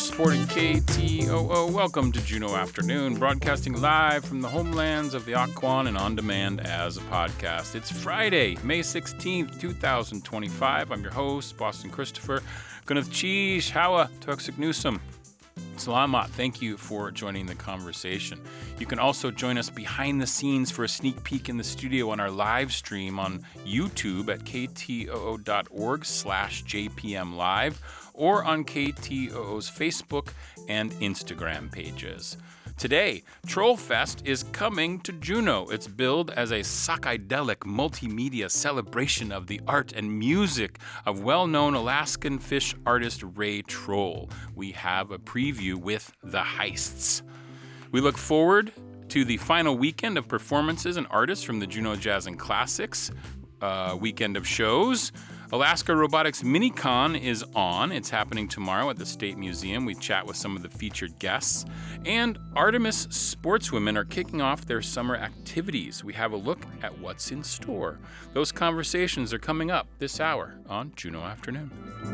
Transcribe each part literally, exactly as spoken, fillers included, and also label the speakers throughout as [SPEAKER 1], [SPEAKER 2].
[SPEAKER 1] supported K T O O. Welcome to Juneau Afternoon, broadcasting live from the homelands of the Occoquan and on demand as a podcast. It's Friday, May sixteenth, twenty twenty-five. I'm your host, Boston Christopher. Gwyneth Cheese, Hawa, Tuxik Newsome. Salamat, thank you for joining the conversation. You can also join us behind the scenes for a sneak peek in the studio on our live stream on YouTube at ktoo.org slash JPM Live or on K T O O's Facebook and Instagram pages. Today, Trollfest is coming to Juneau. It's billed as a psychedelic multimedia celebration of the art and music of well-known Alaskan fish artist Ray Troll. We have a preview with The Heists. We look forward to the final weekend of performances and artists from the Juneau Jazz and Classics uh, weekend of shows. Alaska Robotics MiniCon is on. It's happening tomorrow at the State Museum. We chat with some of the featured guests. And Artemis sportswomen are kicking off their summer activities. We have a look at what's in store. Those conversations are coming up this hour on Juneau Afternoon.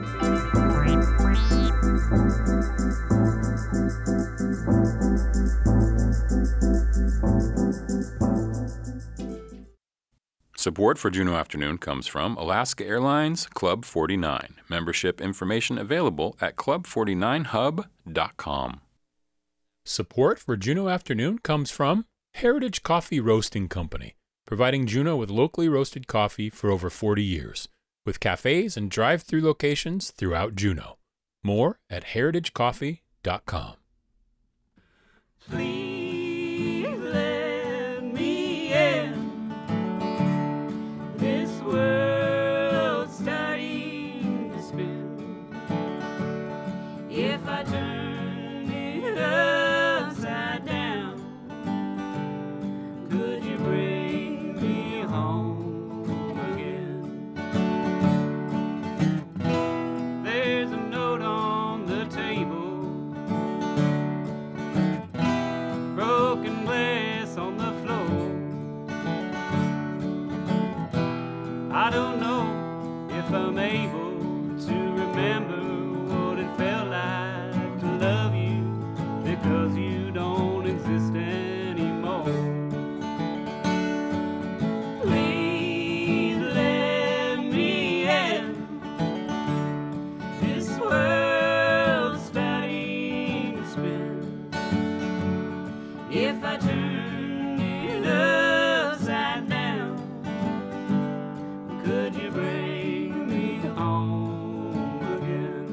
[SPEAKER 1] Support for Juneau Afternoon comes from Alaska Airlines Club forty-nine. Membership information available at club forty-nine hub dot com.
[SPEAKER 2] Support for Juneau Afternoon comes from Heritage Coffee Roasting Company, providing Juneau with locally roasted coffee for over forty years, with cafes and drive-through locations throughout Juneau. More at heritage coffee dot com.
[SPEAKER 3] Please let me in. This world's starting to spin. If I turn it upside down, could you bring me home again? There's a note on the table, broken glass on the floor. I don't know if I'm able to remember what it felt like to love you, because you don't exist anymore. Please let me in. This world's starting to spin. If I turn it upside down, could you bring me home again?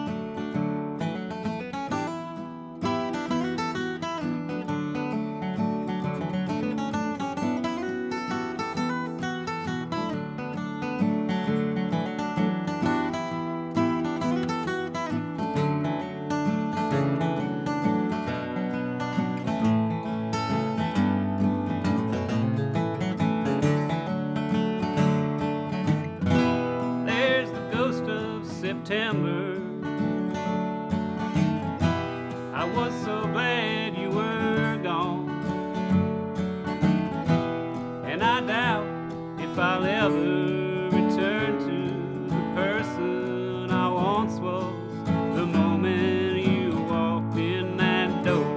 [SPEAKER 3] There's the ghost of September. I was so glad you were gone, and I doubt if I'll ever return to the person I once was the moment you walked in that door.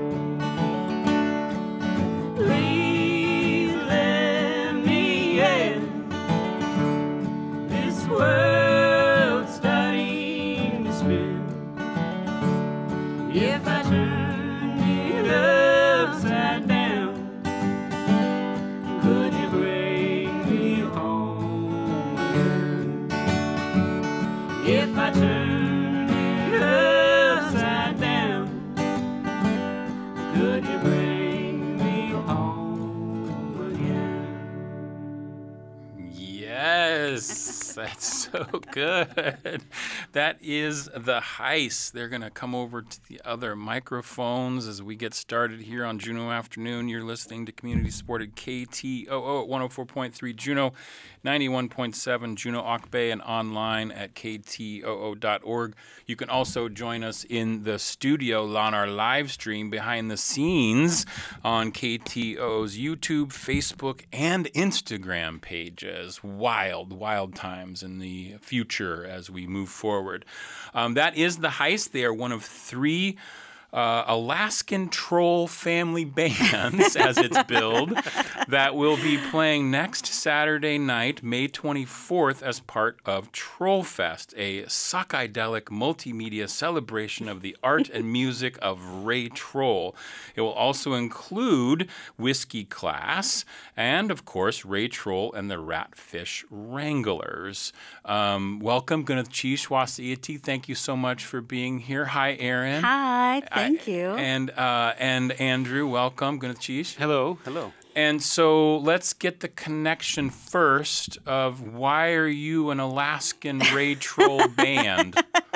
[SPEAKER 3] Please let me in. This world's starting to spin. If I turn it upside down, could you bring me home again? If I turn it upside down, could you bring me home again?
[SPEAKER 1] Yes, that's so good. That is The Heists. They're going to come over to the other microphones as we get started here on Juneau Afternoon. You're listening to community supported K T O O at one oh four point three Juneau, ninety-one point seven Juneau Ock Bay, and online at k t o o dot org. You can also join us in the studio on our live stream behind the scenes on K T O O's YouTube, Facebook, and Instagram pages. Wild, wild times in the the future as we move forward. Um, that is the Heist. They are one of three Uh, Alaskan Troll family bands, as it's billed, that will be playing next Saturday night, May twenty-fourth, as part of Troll Fest, a psychedelic multimedia celebration of the art and music of Ray Troll. It will also include Whiskey Class and, of course, Ray Troll and the Ratfish Wranglers. Um, welcome, Gwyneth Chish Wasiati. Thank you so much for being here. Hi, Aaron.
[SPEAKER 4] Hi, thank
[SPEAKER 1] I,
[SPEAKER 4] you.
[SPEAKER 1] And uh, and Andrew, welcome. Gwyneth Chish.
[SPEAKER 3] Hello, hello.
[SPEAKER 1] And so let's get the connection first of why are you an Alaskan Ray Troll band?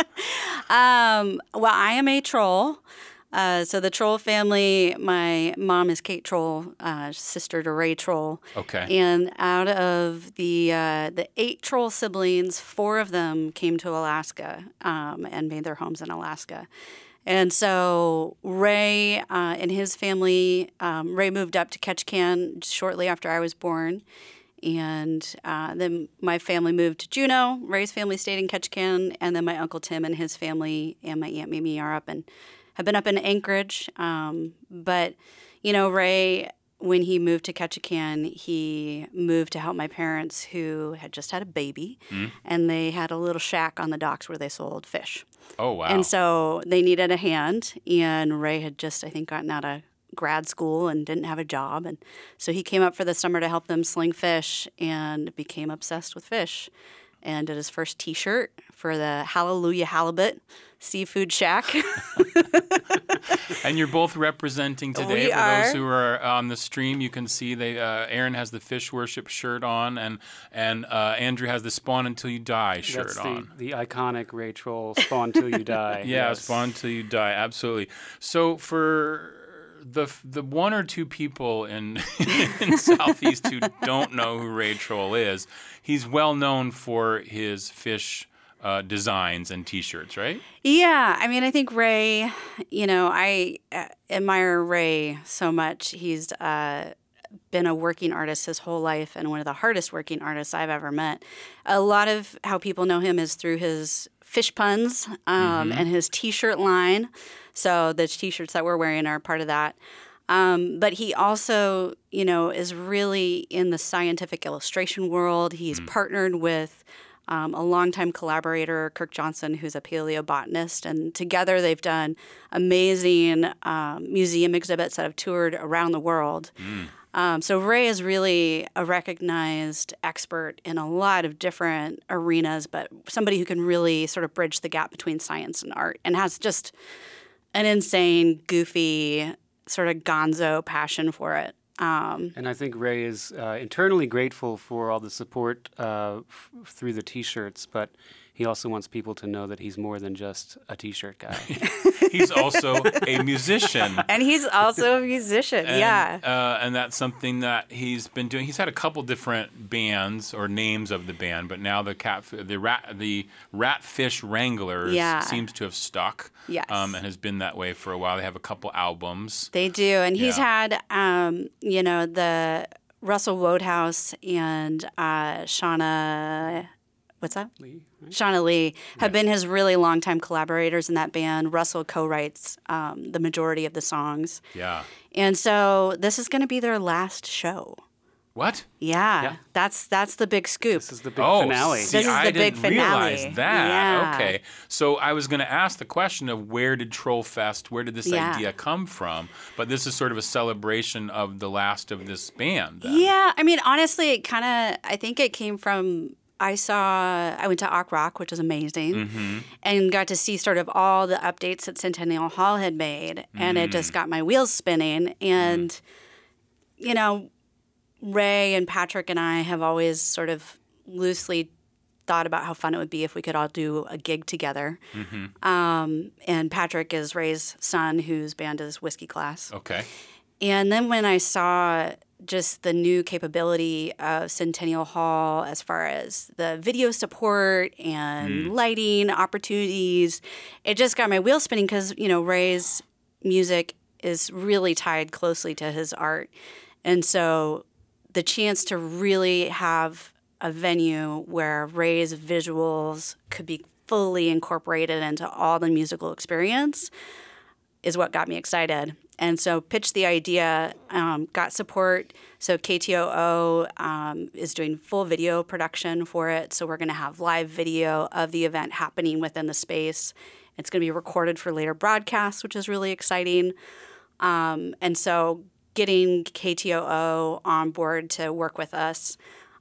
[SPEAKER 4] Um, well, I am a troll. Uh, so the Troll family, my mom is Kate Troll, uh, sister to Ray Troll.
[SPEAKER 1] Okay.
[SPEAKER 4] And out of the uh, the eight Troll siblings, four of them came to Alaska um, and made their homes in Alaska. And so Ray uh, and his family, um, Ray moved up to Ketchikan shortly after I was born. And uh, then my family moved to Juneau. Ray's family stayed in Ketchikan. And then my Uncle Tim and his family and my Aunt Mimi are up and have been up in Anchorage. Um, but, you know, Ray, when he moved to Ketchikan, he moved to help my parents who had just had a baby. Mm. And they had a little shack on the docks where they sold fish.
[SPEAKER 1] Oh, wow.
[SPEAKER 4] And so they needed a hand, and Ray had just, I think, gotten out of grad school and didn't have a job. And so he came up for the summer to help them sling fish and became obsessed with fish and did his first T-shirt for the Hallelujah Halibut Seafood Shack.
[SPEAKER 1] And you're both representing today.
[SPEAKER 4] We
[SPEAKER 1] For
[SPEAKER 4] are.
[SPEAKER 1] those who are on the stream, you can see they. Uh, Aaron has the Fish Worship shirt on, and and uh, Andrew has the Spawn Until You Die shirt
[SPEAKER 3] That's the,
[SPEAKER 1] on.
[SPEAKER 3] the iconic Ray Troll, Spawn Till You Die.
[SPEAKER 1] Yeah,
[SPEAKER 3] yes.
[SPEAKER 1] Spawn Until You Die, absolutely. So for the the one or two people in in Southeast who don't know who Ray Troll is, he's well known for his fish uh, designs and T-shirts, right?
[SPEAKER 4] Yeah, I mean, I think Ray, you know, I uh, admire Ray so much. He's uh, been a working artist his whole life and one of the hardest working artists I've ever met. A lot of how people know him is through his fish puns um, mm-hmm. and his T-shirt line. So the T-shirts that we're wearing are part of that. Um, but he also, you know, is really in the scientific illustration world. He's mm. partnered with um, a longtime collaborator, Kirk Johnson, who's a paleobotanist. And together they've done amazing um, museum exhibits that have toured around the world. Mm. Um, so Ray is really a recognized expert in a lot of different arenas, but somebody who can really sort of bridge the gap between science and art and has just an insane, goofy, sort of gonzo passion for it. Um,
[SPEAKER 3] and I think Ray is uh, internally grateful for all the support uh, f- through the T-shirts, but he also wants people to know that he's more than just a T-shirt guy.
[SPEAKER 1] He's also a musician.
[SPEAKER 4] And he's also a musician,
[SPEAKER 1] and,
[SPEAKER 4] yeah.
[SPEAKER 1] Uh, and that's something that he's been doing. He's had a couple different bands or names of the band, but now the cat, the rat, the Ratfish Wranglers
[SPEAKER 4] yeah.
[SPEAKER 1] seems to have stuck.
[SPEAKER 4] Yes.
[SPEAKER 1] Um, and has been that way for a while. They have a couple albums.
[SPEAKER 4] They do, and he's
[SPEAKER 1] yeah.
[SPEAKER 4] had, um, you know, the Russell Wodehouse and uh, Shauna. What's that?
[SPEAKER 3] Lee, right?
[SPEAKER 4] Shauna Lee have
[SPEAKER 1] yeah.
[SPEAKER 4] been his really longtime collaborators in that band. Russell co-writes um, the majority of the songs.
[SPEAKER 1] Yeah.
[SPEAKER 4] And so this is going to be their last show.
[SPEAKER 1] What?
[SPEAKER 4] Yeah,
[SPEAKER 3] yeah.
[SPEAKER 4] that's that's the big scoop.
[SPEAKER 3] This is the big
[SPEAKER 1] oh,
[SPEAKER 3] finale.
[SPEAKER 1] See,
[SPEAKER 4] This is
[SPEAKER 1] I
[SPEAKER 4] the big
[SPEAKER 1] didn't
[SPEAKER 4] finale.
[SPEAKER 1] realize that.
[SPEAKER 4] Yeah.
[SPEAKER 1] Okay. So I was going to ask the question of where did Troll Fest, where did this
[SPEAKER 4] Yeah.
[SPEAKER 1] idea come from? But this is sort of a celebration of the last of this band. Then.
[SPEAKER 4] Yeah, I mean, honestly, it kind of, I think it came from, I saw, I went to Ock Rock, which was amazing,
[SPEAKER 1] Mm-hmm.
[SPEAKER 4] and got to see sort of all the updates that Centennial Hall had made, and
[SPEAKER 1] Mm.
[SPEAKER 4] it just got my wheels spinning. And, mm. you know, Ray and Patrick and I have always sort of loosely thought about how fun it would be if we could all do a gig together. Mm-hmm. Um, and Patrick is Ray's son, whose band is Whiskey Class.
[SPEAKER 1] Okay.
[SPEAKER 4] And then when I saw just the new capability of Centennial Hall as far as the video support and mm. lighting opportunities, it just got my wheels spinning because, you know, Ray's music is really tied closely to his art. And so the chance to really have a venue where Ray's visuals could be fully incorporated into all the musical experience is what got me excited. And so pitched the idea, um, got support. So K T O O um, is doing full video production for it. So we're going to have live video of the event happening within the space. It's going to be recorded for later broadcasts, which is really exciting. Um, and so getting K T O O on board to work with us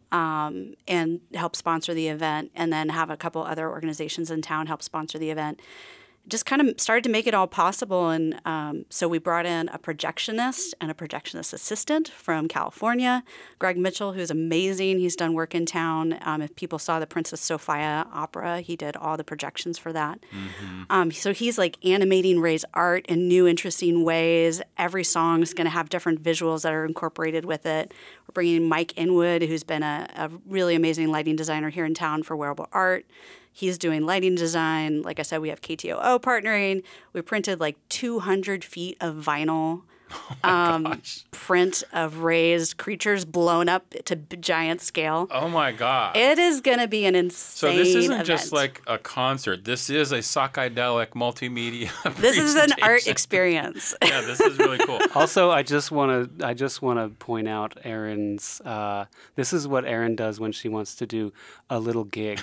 [SPEAKER 4] um, and help sponsor the event, and then have a couple other organizations in town help sponsor the event, just kind of started to make it all possible. And um, so we brought in a projectionist and a projectionist assistant from California, Greg Mitchell, who's amazing. He's done work in town. Um, if people saw the Princess Sophia opera, he did all the projections for that. Mm-hmm. Um, so he's like animating Ray's art in new, interesting ways. Every song is going to have different visuals that are incorporated with it. We're bringing in Mike Inwood, who's been a, a really amazing lighting designer here in town for Wearable Art. He's doing lighting design. Like I said, we have K T O O partnering. We printed like two hundred feet of vinyl
[SPEAKER 1] Oh my um, gosh.
[SPEAKER 4] print of raised creatures blown up to giant scale.
[SPEAKER 1] Oh my God.
[SPEAKER 4] It is going to be an insane
[SPEAKER 1] So this isn't
[SPEAKER 4] event.
[SPEAKER 1] just like a concert. This is a psychedelic multimedia
[SPEAKER 4] This is an art
[SPEAKER 1] presentation.
[SPEAKER 4] experience.
[SPEAKER 1] Yeah, this is really cool.
[SPEAKER 3] Also, I just want to I just want to point out Erin's. Uh, this is what Erin does when she wants to do a little gig.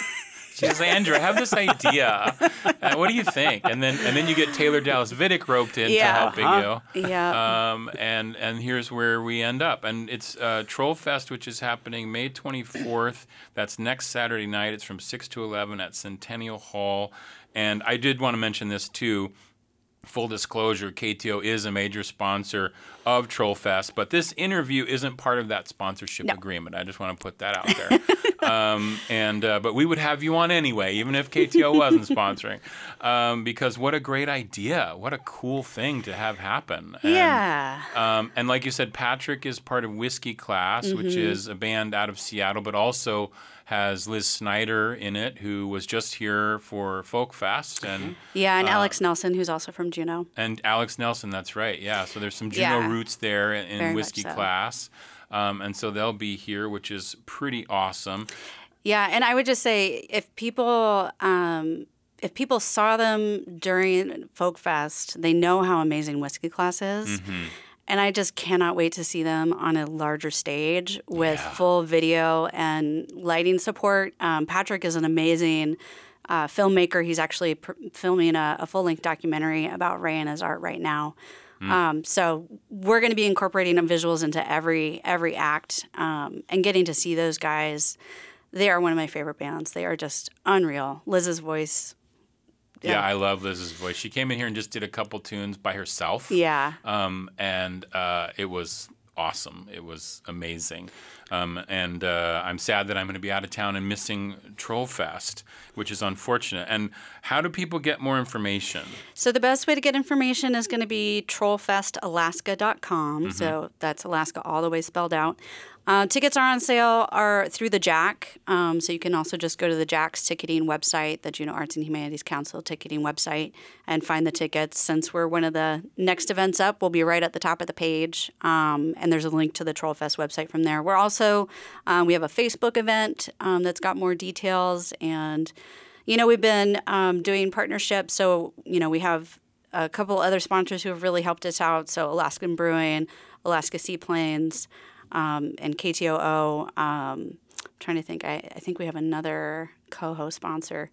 [SPEAKER 1] She says, Andrew, I have this idea. Uh, what do you think? And then and then you get Taylor Dallas Vidic roped into
[SPEAKER 4] Yeah.
[SPEAKER 1] helping
[SPEAKER 3] Uh-huh.
[SPEAKER 1] you.
[SPEAKER 4] Yeah.
[SPEAKER 1] Um, and and here's where we end up. And it's uh, Troll Fest, which is happening May twenty-fourth. That's next Saturday night. It's from six to eleven at Centennial Hall. And I did want to mention this too. Full disclosure, K T O is a major sponsor of Troll Fest, but this interview isn't part of that sponsorship
[SPEAKER 4] No.
[SPEAKER 1] agreement. I just want to put that out there. um, and uh, but we would have you on anyway, even if K T O wasn't sponsoring, um, because what a great idea! What a cool thing to have happen. And,
[SPEAKER 4] yeah.
[SPEAKER 1] Um, and like you said, Patrick is part of Whiskey Class,
[SPEAKER 4] Mm-hmm.
[SPEAKER 1] which is a band out of Seattle, but also has Liz Snyder in it, who was just here for Folk Fest, and
[SPEAKER 4] Yeah, and
[SPEAKER 1] uh,
[SPEAKER 4] Alex Nelson, who's also from Juneau.
[SPEAKER 1] and Alex Nelson. That's right. Yeah. So there's some Juneau
[SPEAKER 4] Yeah.
[SPEAKER 1] roots there in,
[SPEAKER 4] Very
[SPEAKER 1] in
[SPEAKER 4] much
[SPEAKER 1] Whiskey
[SPEAKER 4] so.
[SPEAKER 1] Class, um, and so they'll be here, which is pretty awesome.
[SPEAKER 4] Yeah, and I would just say if people um, if people saw them during Folk Fest, they know how amazing Whiskey Class is.
[SPEAKER 1] Mm-hmm.
[SPEAKER 4] And I just cannot wait to see them on a larger stage with
[SPEAKER 1] Yeah.
[SPEAKER 4] full video and lighting support. Um, Patrick is an amazing uh, filmmaker. He's actually pr- filming a, a full-length documentary about Ray and his art right now.
[SPEAKER 1] Mm.
[SPEAKER 4] Um, so we're going to be incorporating visuals into every every act um, and getting to see those guys. They are one of my favorite bands. They are just unreal. Liz's voice.
[SPEAKER 1] Yeah. I love Liz's voice. She came in here and just did a couple tunes by herself.
[SPEAKER 4] Yeah.
[SPEAKER 1] Um, and uh, it was awesome. It was amazing. Um, and uh, I'm sad that I'm going to be out of town and missing Troll Fest, which is unfortunate. And how do people get more information?
[SPEAKER 4] So the best way to get information is going to be troll fest alaska dot com.
[SPEAKER 1] Mm-hmm.
[SPEAKER 4] So that's Alaska all the way spelled out. Uh, tickets are on sale are through the Jack. Um, so you can also just go to the Jack's ticketing website, the Juneau Arts and Humanities Council ticketing website, and find the tickets. Since we're one of the next events up, we'll be right at the top of the page. Um, and there's a link to the Troll Fest website from there. We're also, um, we have a Facebook event um, that's got more details. And, you know, we've been um, doing partnerships. So, you know, we have a couple other sponsors who have really helped us out. So Alaskan Brewing, Alaska Seaplanes, Um, and K T O O. Um, I'm trying to think. I, I think we have another co-host sponsor.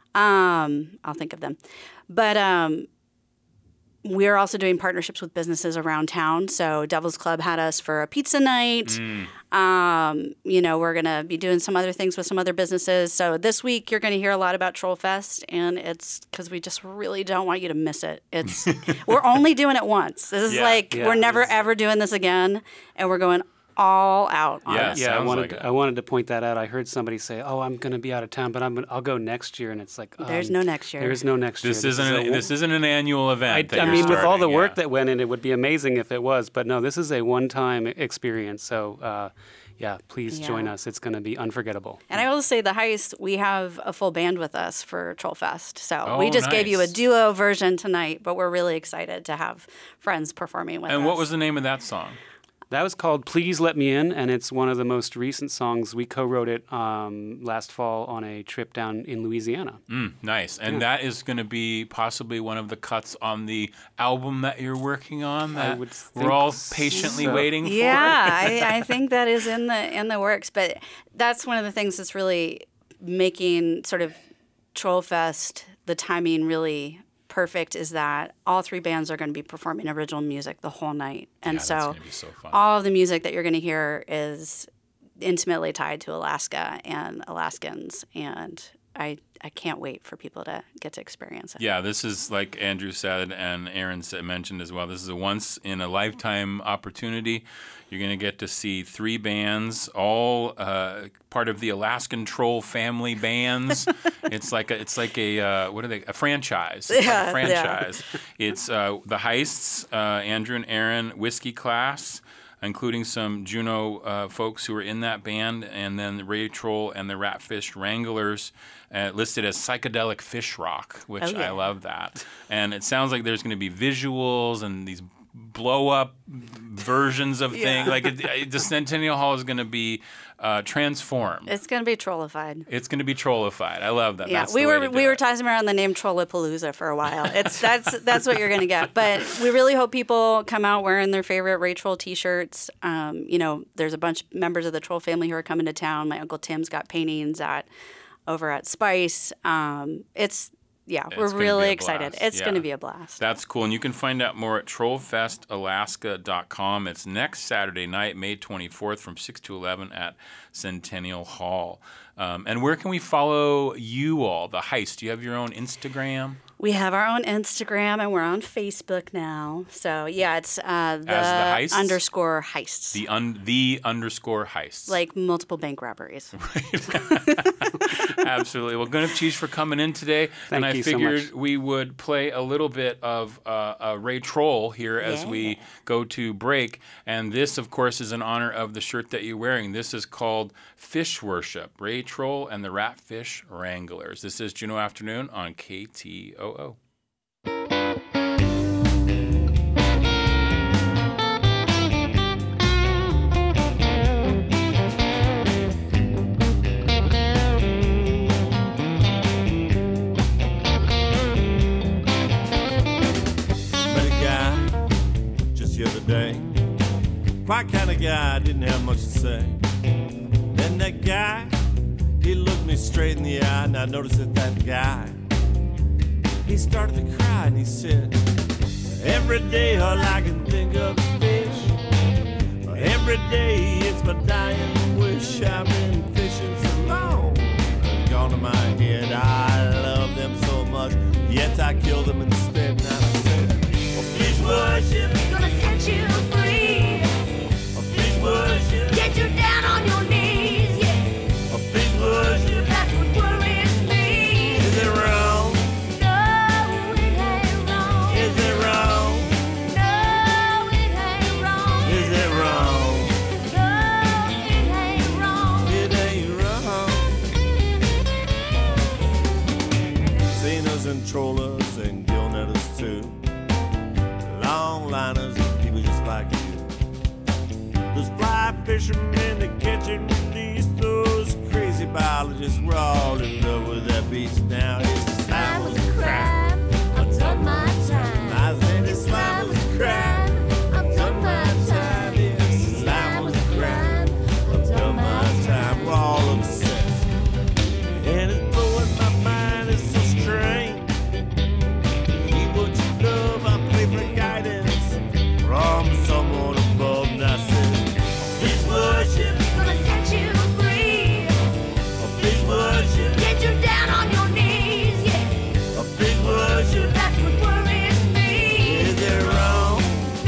[SPEAKER 4] Um, I'll think of them. But um, we're also doing partnerships with businesses around town. So Devil's Club had us for a pizza night.
[SPEAKER 1] Mm.
[SPEAKER 4] Um, you know, we're going to be doing some other things with some other businesses. So this week you're going to hear a lot about Troll Fest, and it's because we just really don't want you to miss it. It's we're only doing it once. This is
[SPEAKER 1] Yeah,
[SPEAKER 4] like
[SPEAKER 3] yeah,
[SPEAKER 4] we're never
[SPEAKER 3] it's-
[SPEAKER 4] ever doing this again, and we're going all out on
[SPEAKER 1] Yeah.
[SPEAKER 4] it.
[SPEAKER 3] Yeah, I
[SPEAKER 1] Sounds
[SPEAKER 3] wanted
[SPEAKER 1] like it.
[SPEAKER 3] I wanted to point that out. I heard somebody say, "Oh, I'm going to be out of town, but I'm gonna, I'll go next year," and it's like
[SPEAKER 4] There's
[SPEAKER 3] um,
[SPEAKER 4] no next year.
[SPEAKER 3] There is no next year.
[SPEAKER 1] This isn't
[SPEAKER 3] is
[SPEAKER 1] an,
[SPEAKER 3] a-
[SPEAKER 1] this isn't an annual event.
[SPEAKER 3] I,
[SPEAKER 1] that
[SPEAKER 3] I
[SPEAKER 1] you're
[SPEAKER 3] mean, with all the
[SPEAKER 1] starting,
[SPEAKER 3] work
[SPEAKER 1] yeah.
[SPEAKER 3] that went in, it would be amazing if it was. But no, this is a one-time experience. So, uh, yeah, please
[SPEAKER 4] Yeah.
[SPEAKER 3] join us. It's going to be unforgettable.
[SPEAKER 4] And I will say the highest, we have a full band with us for Troll Fest. So
[SPEAKER 1] Oh,
[SPEAKER 4] we just gave you a
[SPEAKER 1] nice.
[SPEAKER 4] duo version tonight, but we're really excited to have friends performing with us.
[SPEAKER 1] And what was the name of that song?
[SPEAKER 3] That was called Please Let Me In, and it's one of the most recent songs. We co-wrote it um, last fall on a trip down in Louisiana.
[SPEAKER 1] Mm, nice. And
[SPEAKER 3] Yeah.
[SPEAKER 1] that is going to be possibly one of the cuts on the album that you're working on that
[SPEAKER 3] I would
[SPEAKER 1] we're all
[SPEAKER 3] think
[SPEAKER 1] patiently
[SPEAKER 3] so.
[SPEAKER 1] waiting for.
[SPEAKER 4] Yeah, I, I think that is in the in the works. But that's one of the things that's really making sort of Trollfest, the timing really perfect, is that all three bands are going to be performing original music the whole night. And
[SPEAKER 1] Yeah, that's
[SPEAKER 4] so,
[SPEAKER 1] gonna be so fun.
[SPEAKER 4] all of the music that you're going to hear is intimately tied to Alaska and Alaskans. And I, I can't wait for people to get to experience it.
[SPEAKER 1] Yeah, this is, like Andrew said and Aaron said, mentioned as well, this is a once-in-a-lifetime opportunity. You're going to get to see three bands, all uh, part of the Alaskan Troll family bands. It's like a, it's like a uh, what are they? A franchise. It's
[SPEAKER 4] Yeah,
[SPEAKER 1] like a franchise. It's uh, the Heists, uh, Andrew and Aaron, Whiskey Class, including some Juno uh, folks who are in that band, and then Ray Troll and the Ratfish Wranglers, uh, listed as psychedelic fish rock, which
[SPEAKER 4] Oh, yeah.
[SPEAKER 1] I love that. And it sounds like there's going to be visuals and these blow up versions of
[SPEAKER 4] Yeah.
[SPEAKER 1] things. Like it, it, the Centennial Hall is going to be uh, transformed.
[SPEAKER 4] It's going to be trollified.
[SPEAKER 1] It's going to be trollified. I love that.
[SPEAKER 4] Yeah,
[SPEAKER 1] That's
[SPEAKER 4] we
[SPEAKER 1] the way
[SPEAKER 4] were
[SPEAKER 1] to do
[SPEAKER 4] we were
[SPEAKER 1] it.
[SPEAKER 4] tossing around the name Trollapalooza for a while. It's that's that's what you're gonna get. But we really hope people come out wearing their favorite Ray Troll T-shirts. Um, you know, there's a bunch of members of the Troll family who are coming to town. My Uncle Tim's got paintings at over at Spice. Um, it's yeah,
[SPEAKER 1] It's
[SPEAKER 4] we're
[SPEAKER 1] gonna be
[SPEAKER 4] really
[SPEAKER 1] a
[SPEAKER 4] excited.
[SPEAKER 1] blast.
[SPEAKER 4] It's
[SPEAKER 1] Yeah.
[SPEAKER 4] gonna be a blast.
[SPEAKER 1] That's cool. And you can find out more at troll fest alaska dot com. It's next Saturday night, May twenty-fourth from six to eleven at Centennial Hall. Um, and where can we follow you all, The Heist? Do you have your own Instagram?
[SPEAKER 4] We have our own Instagram and we're on Facebook now. So yeah, it's uh, the,
[SPEAKER 1] Heists?
[SPEAKER 4] underscore heists.
[SPEAKER 1] The un- the underscore Heists.
[SPEAKER 4] like multiple bank robberies.
[SPEAKER 1] Absolutely. Well, Gunnar Cheese for coming in today.
[SPEAKER 3] Thank
[SPEAKER 1] and I
[SPEAKER 3] you so
[SPEAKER 1] figured
[SPEAKER 3] much.
[SPEAKER 1] we would play a little bit of uh, uh, Ray Troll here as we go to break. And this, of course, is in honor of the shirt that you're wearing. This is called Fish Worship, Ray Troll and the Ratfish Wranglers. This is Juno Afternoon on K T O O.
[SPEAKER 5] Met a guy just the other day. Quite kind of guy, didn't have much to say. Then that guy, he looked me straight in the eye, and I noticed that that guy, he started to cry, and he said, every day all I can think of is fish. Every day it's my dying wish. I've been fishing so long, it's gone to my head. I love them so much, yet I kill them instead. And I said, oh, fish worship,
[SPEAKER 6] Gonna set you free.
[SPEAKER 5] oh, fish worship,
[SPEAKER 6] Get you down on your knees, yeah.
[SPEAKER 5] oh, fish worship.
[SPEAKER 6] That's what worries me.
[SPEAKER 5] Is it wrong?
[SPEAKER 6] No, it ain't wrong.
[SPEAKER 5] Is it wrong?
[SPEAKER 6] No, it ain't wrong.
[SPEAKER 5] Is it wrong?
[SPEAKER 6] No, it ain't wrong.
[SPEAKER 5] It ain't wrong. Seeners and trollers and gill netters too. Long liners and people just like you. Those fly fishermen that catch and release those crazy biologists. We're all in love with that beach now. It's the
[SPEAKER 6] Slime
[SPEAKER 5] slime
[SPEAKER 6] was a crime. I've done my time.
[SPEAKER 5] I said the slime was a crime.
[SPEAKER 6] I've done my time.
[SPEAKER 5] Yes, slime was a crime. I've done my time. We're all obsessed. And it's blowing my mind. It's so strange. Eat what you love. I pray for guidance from someone above. And I said, fish worship,
[SPEAKER 6] Gonna set you free.
[SPEAKER 5] fish worship,
[SPEAKER 6] Get you down on your knees, yeah.
[SPEAKER 5] fish worship.
[SPEAKER 6] That's what worries me.
[SPEAKER 5] Is it wrong?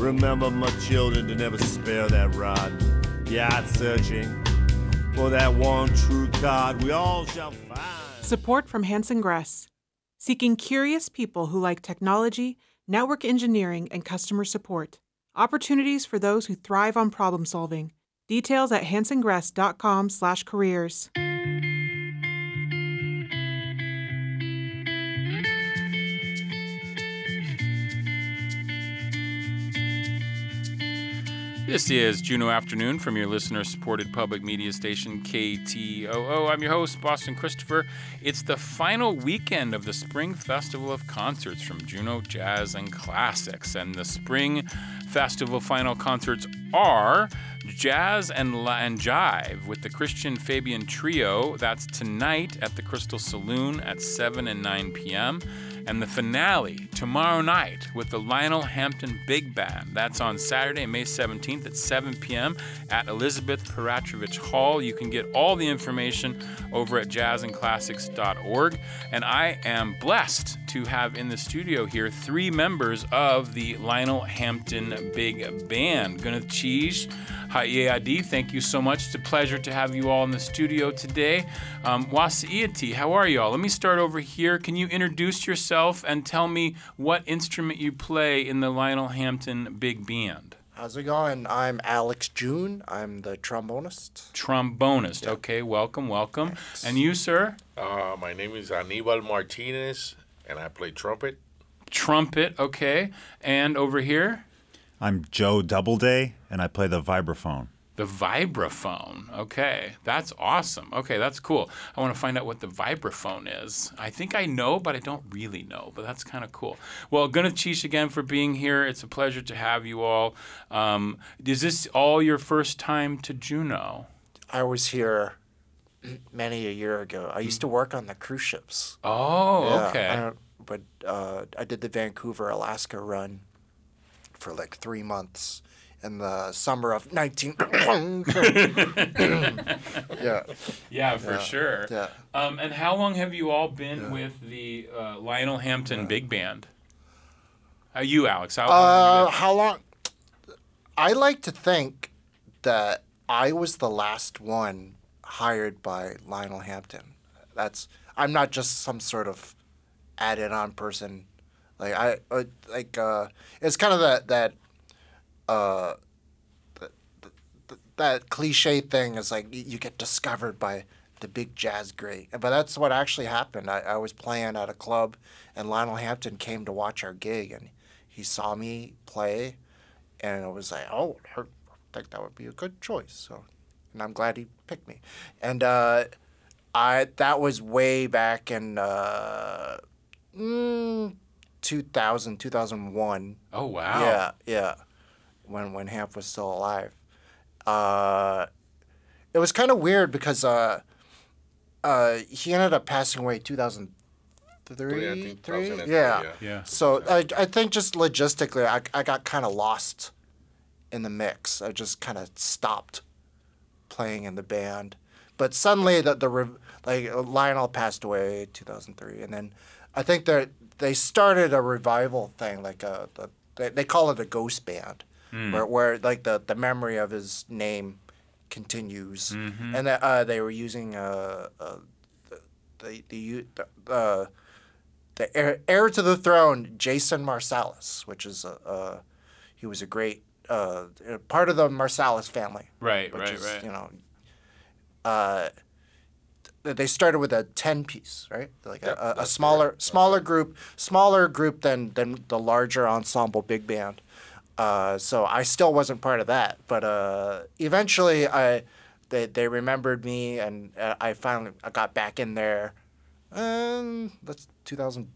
[SPEAKER 5] Remember, my children, to never spare that rod. Yeah, searching for that one true God we all shall find.
[SPEAKER 7] Support from Hanson Gress, seeking curious people who like technology, network engineering, and customer support. Opportunities for those who thrive on problem solving. Details at hansongress.com slash careers.
[SPEAKER 1] This is Juneau Afternoon from your listener-supported public media station, K T O O. I'm your host, Boston Christopher. It's the final weekend of the Spring Festival of Concerts from Juneau Jazz and Classics. And the Spring Festival final concerts are Jazz and, La- and Jive with the Christian Fabian Trio. That's tonight at the Crystal Saloon at seven and nine p.m., and the finale tomorrow night with the Lionel Hampton Big Band. That's on Saturday, May seventeenth at seven p.m. at Elizabeth Peratrovich Hall. You can get all the information over at jazz and classics dot org. And I am blessed to have in the studio here three members of the Lionel Hampton Big Band. Gunath Cheese, Hayati, thank you so much. It's a pleasure to have you all in the studio today. Um, Wasiati, how are you all? Let me start over here. Can you introduce yourself and tell me what instrument you play in the Lionel Hampton Big Band?
[SPEAKER 8] How's it going? I'm Alex June. I'm the trombonist.
[SPEAKER 1] Trombonist.
[SPEAKER 8] Yeah.
[SPEAKER 1] Okay, welcome, welcome.
[SPEAKER 8] Thanks.
[SPEAKER 1] And you, sir?
[SPEAKER 9] Uh, my name is Aníbal Martinez, and I play trumpet.
[SPEAKER 1] Trumpet, okay. And over here?
[SPEAKER 10] I'm Joe Doubleday, and I play the vibraphone.
[SPEAKER 1] The vibraphone. Okay, that's awesome. Okay, that's cool. I want to find out what the vibraphone is. I think I know, but I don't really know, but that's kind of cool. Well, Gunath Cheese again for being here. It's a pleasure to have you all. Um, is this all your first time to Juneau?
[SPEAKER 8] I was here many a year ago. I used to work on the cruise ships.
[SPEAKER 1] Oh,
[SPEAKER 8] Yeah,
[SPEAKER 1] okay.
[SPEAKER 8] I don't, but uh, I did the Vancouver, Alaska run for like three months in the summer of nineteen. yeah.
[SPEAKER 1] Yeah, for
[SPEAKER 8] Yeah,
[SPEAKER 1] sure.
[SPEAKER 8] yeah.
[SPEAKER 1] Um, and how long have you all been with the uh, Lionel Hampton Big Band? Uh, you, Alex, how long
[SPEAKER 8] Uh,
[SPEAKER 1] have you been?
[SPEAKER 8] how long? I like to think that I was the last one hired by Lionel Hampton. That's I'm not just some sort of added-on person. Like I uh, like uh, it's kind of that that uh, th- th- th- that cliche thing is like y- you get discovered by the big jazz great, but that's what actually happened. I, I was playing at a club, and Lionel Hampton came to watch our gig, and he saw me play, and it was like, oh, I think that would be a good choice. So, and I'm glad he picked me, and uh, I that was way back in. Uh, mm, two thousand, two thousand one.
[SPEAKER 1] Oh, wow.
[SPEAKER 8] Yeah, yeah. When when Hamp was still alive. Uh, it was kind of weird because uh, uh, he ended up passing away two thousand three.
[SPEAKER 9] Yeah, I think
[SPEAKER 8] three?
[SPEAKER 9] two thousand three,
[SPEAKER 8] Yeah.
[SPEAKER 9] yeah.
[SPEAKER 1] Yeah.
[SPEAKER 8] So I, I think just logistically, I, I got kind of lost in the mix. I just kind of stopped playing in the band. But suddenly, the, the re- like Lionel passed away two thousand three, and then I think that they started a revival thing, like a the, they, they call it a ghost band, where where like the, the memory of his name continues, and that uh, they were using uh, uh the the the the, uh, the heir, heir to the throne, Jason Marsalis, which is a uh, he was a great uh part of the Marsalis family,
[SPEAKER 1] Right,
[SPEAKER 8] which
[SPEAKER 1] right,
[SPEAKER 8] is,
[SPEAKER 1] right.
[SPEAKER 8] you know. Uh, they started with a ten piece, right? Like
[SPEAKER 9] Yep,
[SPEAKER 8] a, a, a
[SPEAKER 9] that's
[SPEAKER 8] smaller
[SPEAKER 9] correct. That's
[SPEAKER 8] smaller
[SPEAKER 9] right.
[SPEAKER 8] group, smaller group than than the larger ensemble big band. Uh, so I still wasn't part of that, but uh, eventually I they they remembered me, and uh, I finally I got back in there. Um, that's two thousand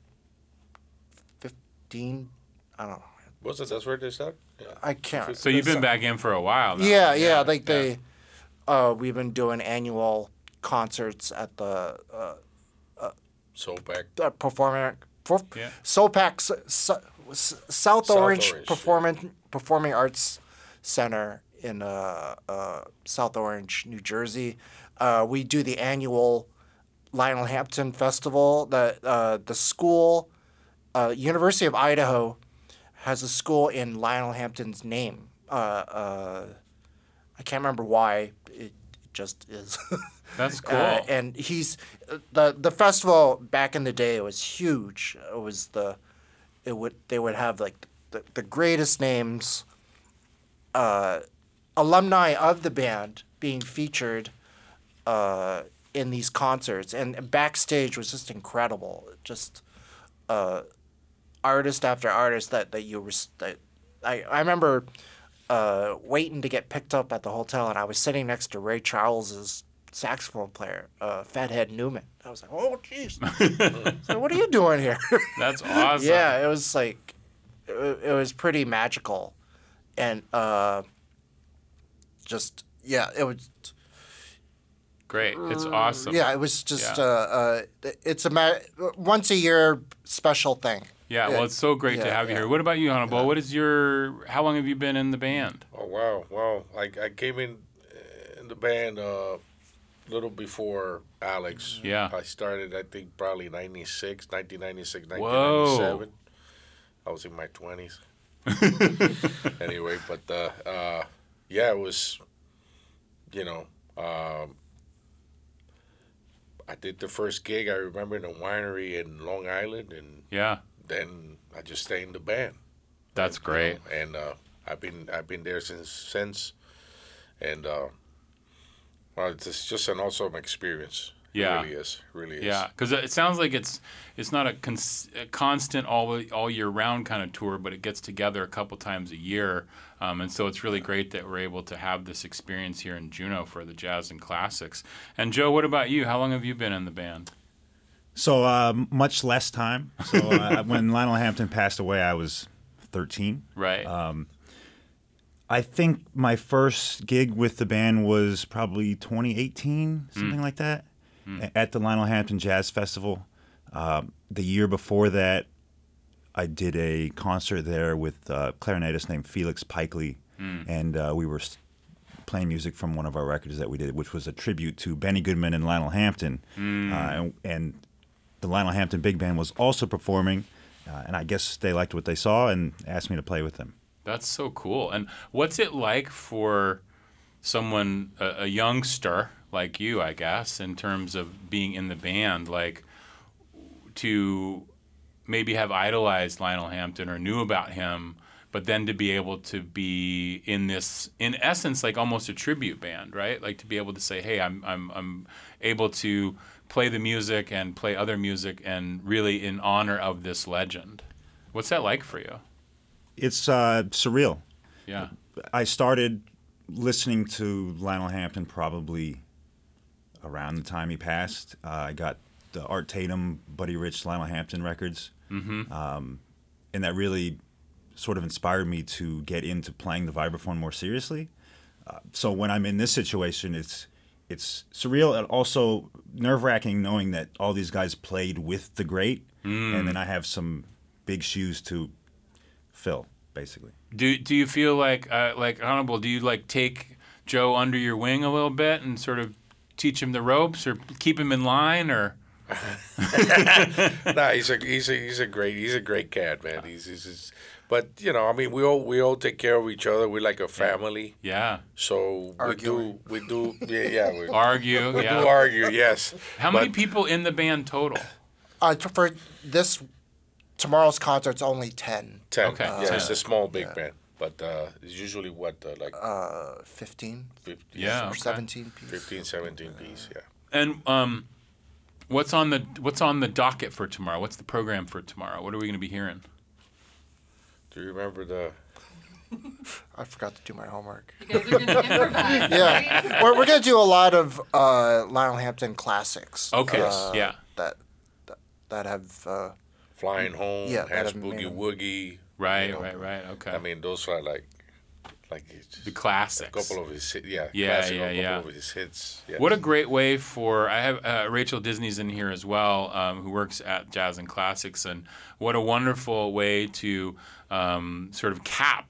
[SPEAKER 8] fifteen. I don't know.
[SPEAKER 9] What's that? That's where they start? Yeah.
[SPEAKER 8] I can't.
[SPEAKER 1] So you've been back in for a while now.
[SPEAKER 8] Yeah, yeah, like they, uh, we've been doing annual concerts at the uh,
[SPEAKER 9] So back.
[SPEAKER 8] uh, performing for
[SPEAKER 1] Yeah.
[SPEAKER 8] SOPAC S- S- S- South,
[SPEAKER 9] South
[SPEAKER 8] Orange,
[SPEAKER 9] Orange,
[SPEAKER 8] Performing Performing Arts Center in uh, uh, South Orange, New Jersey. Uh, we do the annual Lionel Hampton Festival. The uh, the school, uh, University of Idaho, has a school in Lionel Hampton's name. Uh, uh, I can't remember why. It just is.
[SPEAKER 1] That's cool.
[SPEAKER 8] Uh, and he's the the festival back in the day was huge. It was the it would they would have like the, the greatest names, uh, alumni of the band being featured uh, in these concerts, and backstage was just incredible. Just uh, artist after artist that that you were that I I remember uh, waiting to get picked up at the hotel, and I was sitting next to Ray Charles's saxophone player, uh, Fathead Newman. I was like, oh jeez, so what are you doing here?
[SPEAKER 1] That's awesome.
[SPEAKER 8] Yeah, it was like it, it was pretty magical, and uh, just yeah, it was.
[SPEAKER 1] Great. It's awesome.
[SPEAKER 8] Yeah, it was just
[SPEAKER 1] Yeah.
[SPEAKER 8] uh, uh, it's a ma- once a year special thing.
[SPEAKER 1] Yeah, well, it's so great to
[SPEAKER 8] yeah,
[SPEAKER 1] have you
[SPEAKER 8] yeah.
[SPEAKER 1] here. What about you, Hannibal? What is your? How long have you been in the band?
[SPEAKER 9] Oh wow, wow! I I came in in the band uh, a little before Alex.
[SPEAKER 1] Yeah.
[SPEAKER 9] I started I think probably ninety-six, nineteen ninety-six,
[SPEAKER 1] Whoa.
[SPEAKER 9] nineteen ninety-seven. I was in my twenties. Anyway, but uh, uh, yeah, it was, you know, um, I did the first gig I remember in a winery in Long Island, and
[SPEAKER 1] Yeah,
[SPEAKER 9] then I just stayed in the band.
[SPEAKER 1] that's
[SPEAKER 9] you
[SPEAKER 1] great.
[SPEAKER 9] know, and uh, I've been I've been there since since, and uh, well, it's just an awesome experience.
[SPEAKER 1] Yeah.
[SPEAKER 9] It really is, really is.
[SPEAKER 1] Yeah, because it sounds like it's it's not a, cons- a constant all all year round kind of tour, but it gets together a couple times a year, um, and so it's really great that we're able to have this experience here in Juneau for the Jazz and Classics. And Joe, what about you? How long have you been in the band?
[SPEAKER 10] So uh, much less time. So uh, when Lionel Hampton passed away, I was thirteen.
[SPEAKER 1] Right.
[SPEAKER 10] Um, I think my first gig with the band was probably twenty eighteen, something like that, a- at the Lionel Hampton Jazz Festival. Um, the year before that, I did a concert there with a clarinetist named Felix Pikely, and uh, we were s- playing music from one of our records that we did, which was a tribute to Benny Goodman and Lionel Hampton. Uh, and, and the Lionel Hampton Big Band was also performing, uh, and I guess they liked what they saw and asked me to play with them.
[SPEAKER 1] That's so cool. And what's it like for someone, a, a youngster like you, I guess, in terms of being in the band, like to maybe have idolized Lionel Hampton or knew about him, but then to be able to be in this, in essence, like almost a tribute band, right? Like to be able to say, hey, I'm I'm I'm able to play the music and play other music and really in honor of this legend. What's that like for you?
[SPEAKER 10] It's uh, surreal.
[SPEAKER 1] Yeah.
[SPEAKER 10] I started listening to Lionel Hampton probably around the time he passed. Uh, I got the Art Tatum, Buddy Rich, Lionel Hampton records,
[SPEAKER 1] Mm-hmm.
[SPEAKER 10] um, and that really sort of inspired me to get into playing the vibraphone more seriously. Uh, so when I'm in this situation, it's it's surreal and also nerve-wracking knowing that all these guys played with the great, and then I have some big shoes to fill, basically.
[SPEAKER 1] Do do you feel like uh, like Honorable? Do you like take Joe under your wing a little bit and sort of teach him the ropes, or keep him in line, or?
[SPEAKER 9] Nah, he's a he's a he's a great he's a great cat, man. He's, he's, he's but you know, I mean, we all we all take care of each other. We're like a family.
[SPEAKER 1] Yeah.
[SPEAKER 9] So
[SPEAKER 8] Arguing.
[SPEAKER 9] we do we do yeah yeah we,
[SPEAKER 1] Argue.
[SPEAKER 9] we
[SPEAKER 1] Yeah.
[SPEAKER 9] do argue, yes.
[SPEAKER 1] How many
[SPEAKER 9] But-
[SPEAKER 1] people in the band total?
[SPEAKER 8] Uh, t- for this tomorrow's concert's only ten,
[SPEAKER 9] Ten.
[SPEAKER 1] Okay.
[SPEAKER 9] Yeah,
[SPEAKER 1] ten.
[SPEAKER 9] it's a small big band, but uh, it's usually what uh, like
[SPEAKER 8] uh, fifteen
[SPEAKER 9] fifteen,
[SPEAKER 1] Yeah.
[SPEAKER 8] or
[SPEAKER 1] okay.
[SPEAKER 8] seventeen pieces.
[SPEAKER 9] fifteen, seventeen piece. Yeah.
[SPEAKER 1] And um, what's on the what's on the docket for tomorrow? What's the program for tomorrow? What are we going to be hearing?
[SPEAKER 9] Do you remember the?
[SPEAKER 8] I forgot to do my homework.
[SPEAKER 11] You guys are going to improvise.
[SPEAKER 8] Yeah, we're, we're gonna do a lot of uh, Lionel Hampton classics.
[SPEAKER 1] Okay.
[SPEAKER 8] uh,
[SPEAKER 1] Yeah.
[SPEAKER 8] That that, that have uh,
[SPEAKER 9] Flying Home,
[SPEAKER 8] Yeah, that
[SPEAKER 9] Hands
[SPEAKER 8] have
[SPEAKER 9] Boogie
[SPEAKER 8] made 'em.
[SPEAKER 9] Woogie.
[SPEAKER 1] Right.
[SPEAKER 9] you know.
[SPEAKER 1] Right. Right. Okay.
[SPEAKER 9] I mean, those are like, like it's just
[SPEAKER 1] the
[SPEAKER 9] a
[SPEAKER 1] classics.
[SPEAKER 9] couple of his hit, yeah,
[SPEAKER 1] Yeah,
[SPEAKER 9] classic,
[SPEAKER 1] yeah,
[SPEAKER 9] a couple
[SPEAKER 1] yeah.
[SPEAKER 9] of his hits. Yes.
[SPEAKER 1] What a great way for I have uh, Rachel Disney's in here as well, um, who works at Jazz and Classics, and what a wonderful way to um, sort of cap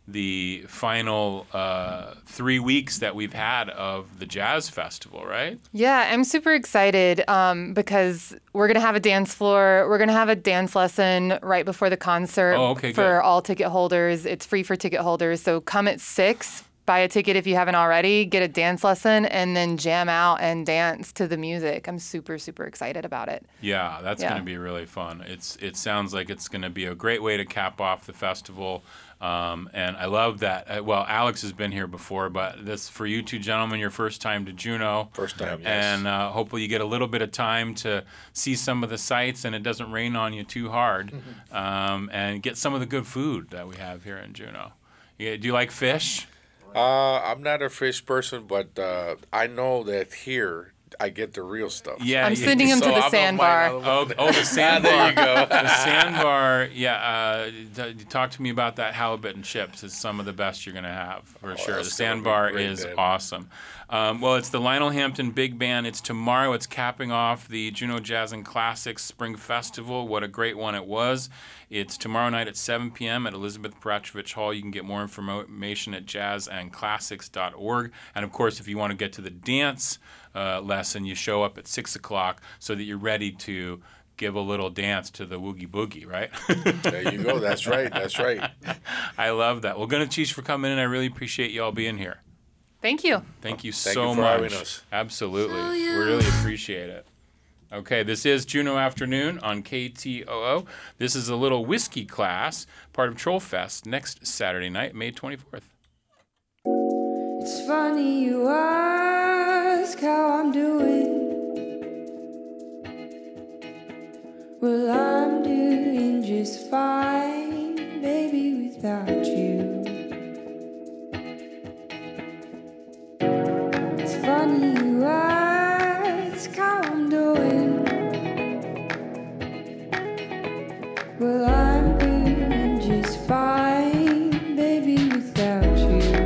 [SPEAKER 1] the final uh, three weeks that we've had of the Jazz Festival, right?
[SPEAKER 11] Yeah, I'm super excited um, because we're going to have a dance floor. We're going to have a dance lesson right before the concert
[SPEAKER 1] Oh, okay,
[SPEAKER 11] for
[SPEAKER 1] good.
[SPEAKER 11] all ticket holders. It's free for ticket holders. So come at six, buy a ticket if you haven't already, get a dance lesson, and then jam out and dance to the music. I'm super, super excited about it.
[SPEAKER 1] Yeah, that's
[SPEAKER 11] Yeah.
[SPEAKER 1] going to be really fun. It's It sounds like it's going to be a great way to cap off the festival. Um, and I love that. Uh, well, Alex has been here before, but this for you two gentlemen, your first time to Juneau.
[SPEAKER 9] First time, yes.
[SPEAKER 1] And uh, hopefully you get a little bit of time to see some of the sights and it doesn't rain on you too hard. um, and get some of the good food that we have here in Juneau. Yeah, do you like fish?
[SPEAKER 9] Uh, I'm not a fish person, but uh, I know that here I get the real stuff.
[SPEAKER 1] Yeah,
[SPEAKER 11] I'm
[SPEAKER 1] you-
[SPEAKER 11] sending him
[SPEAKER 9] So
[SPEAKER 11] to the
[SPEAKER 9] I'm gonna
[SPEAKER 11] sandbar.
[SPEAKER 9] mind-
[SPEAKER 1] Oh, oh, the sandbar.
[SPEAKER 9] There you go.
[SPEAKER 1] The sandbar, yeah. Uh, t- talk to me about that halibut and chips. It's some of the best you're going to have, for sure. The
[SPEAKER 9] that's gonna be
[SPEAKER 1] sandbar
[SPEAKER 9] great,
[SPEAKER 1] is
[SPEAKER 9] then.
[SPEAKER 1] awesome. Um, well, it's the Lionel Hampton Big Band. It's tomorrow. It's capping off the Juneau Jazz and Classics Spring Festival. What a great one it was. It's tomorrow night at seven p.m. at Elizabeth Peratrovich Hall. You can get more information at jazz and classics dot org. And, of course, if you want to get to the dance uh, lesson, you show up at six o'clock so that you're ready to give a little dance to the Woogie Boogie, right?
[SPEAKER 9] There you go. That's right. That's right.
[SPEAKER 1] I love that. Well, Gunachish for coming in. I really appreciate you all being here.
[SPEAKER 11] Thank you.
[SPEAKER 1] Thank you
[SPEAKER 9] Thank
[SPEAKER 1] so
[SPEAKER 9] you for
[SPEAKER 1] much.
[SPEAKER 9] having us.
[SPEAKER 1] Absolutely. We really appreciate it. Okay, this is Juneau Afternoon on K T O O. This is a little whiskey class, part of Troll Fest, next Saturday night, May twenty-fourth.
[SPEAKER 12] It's funny you ask how I'm doing. Well, I'm doing just fine, baby, without you. It's funny you ask how I'm doing. Well, I'm doing just fine, baby, without you.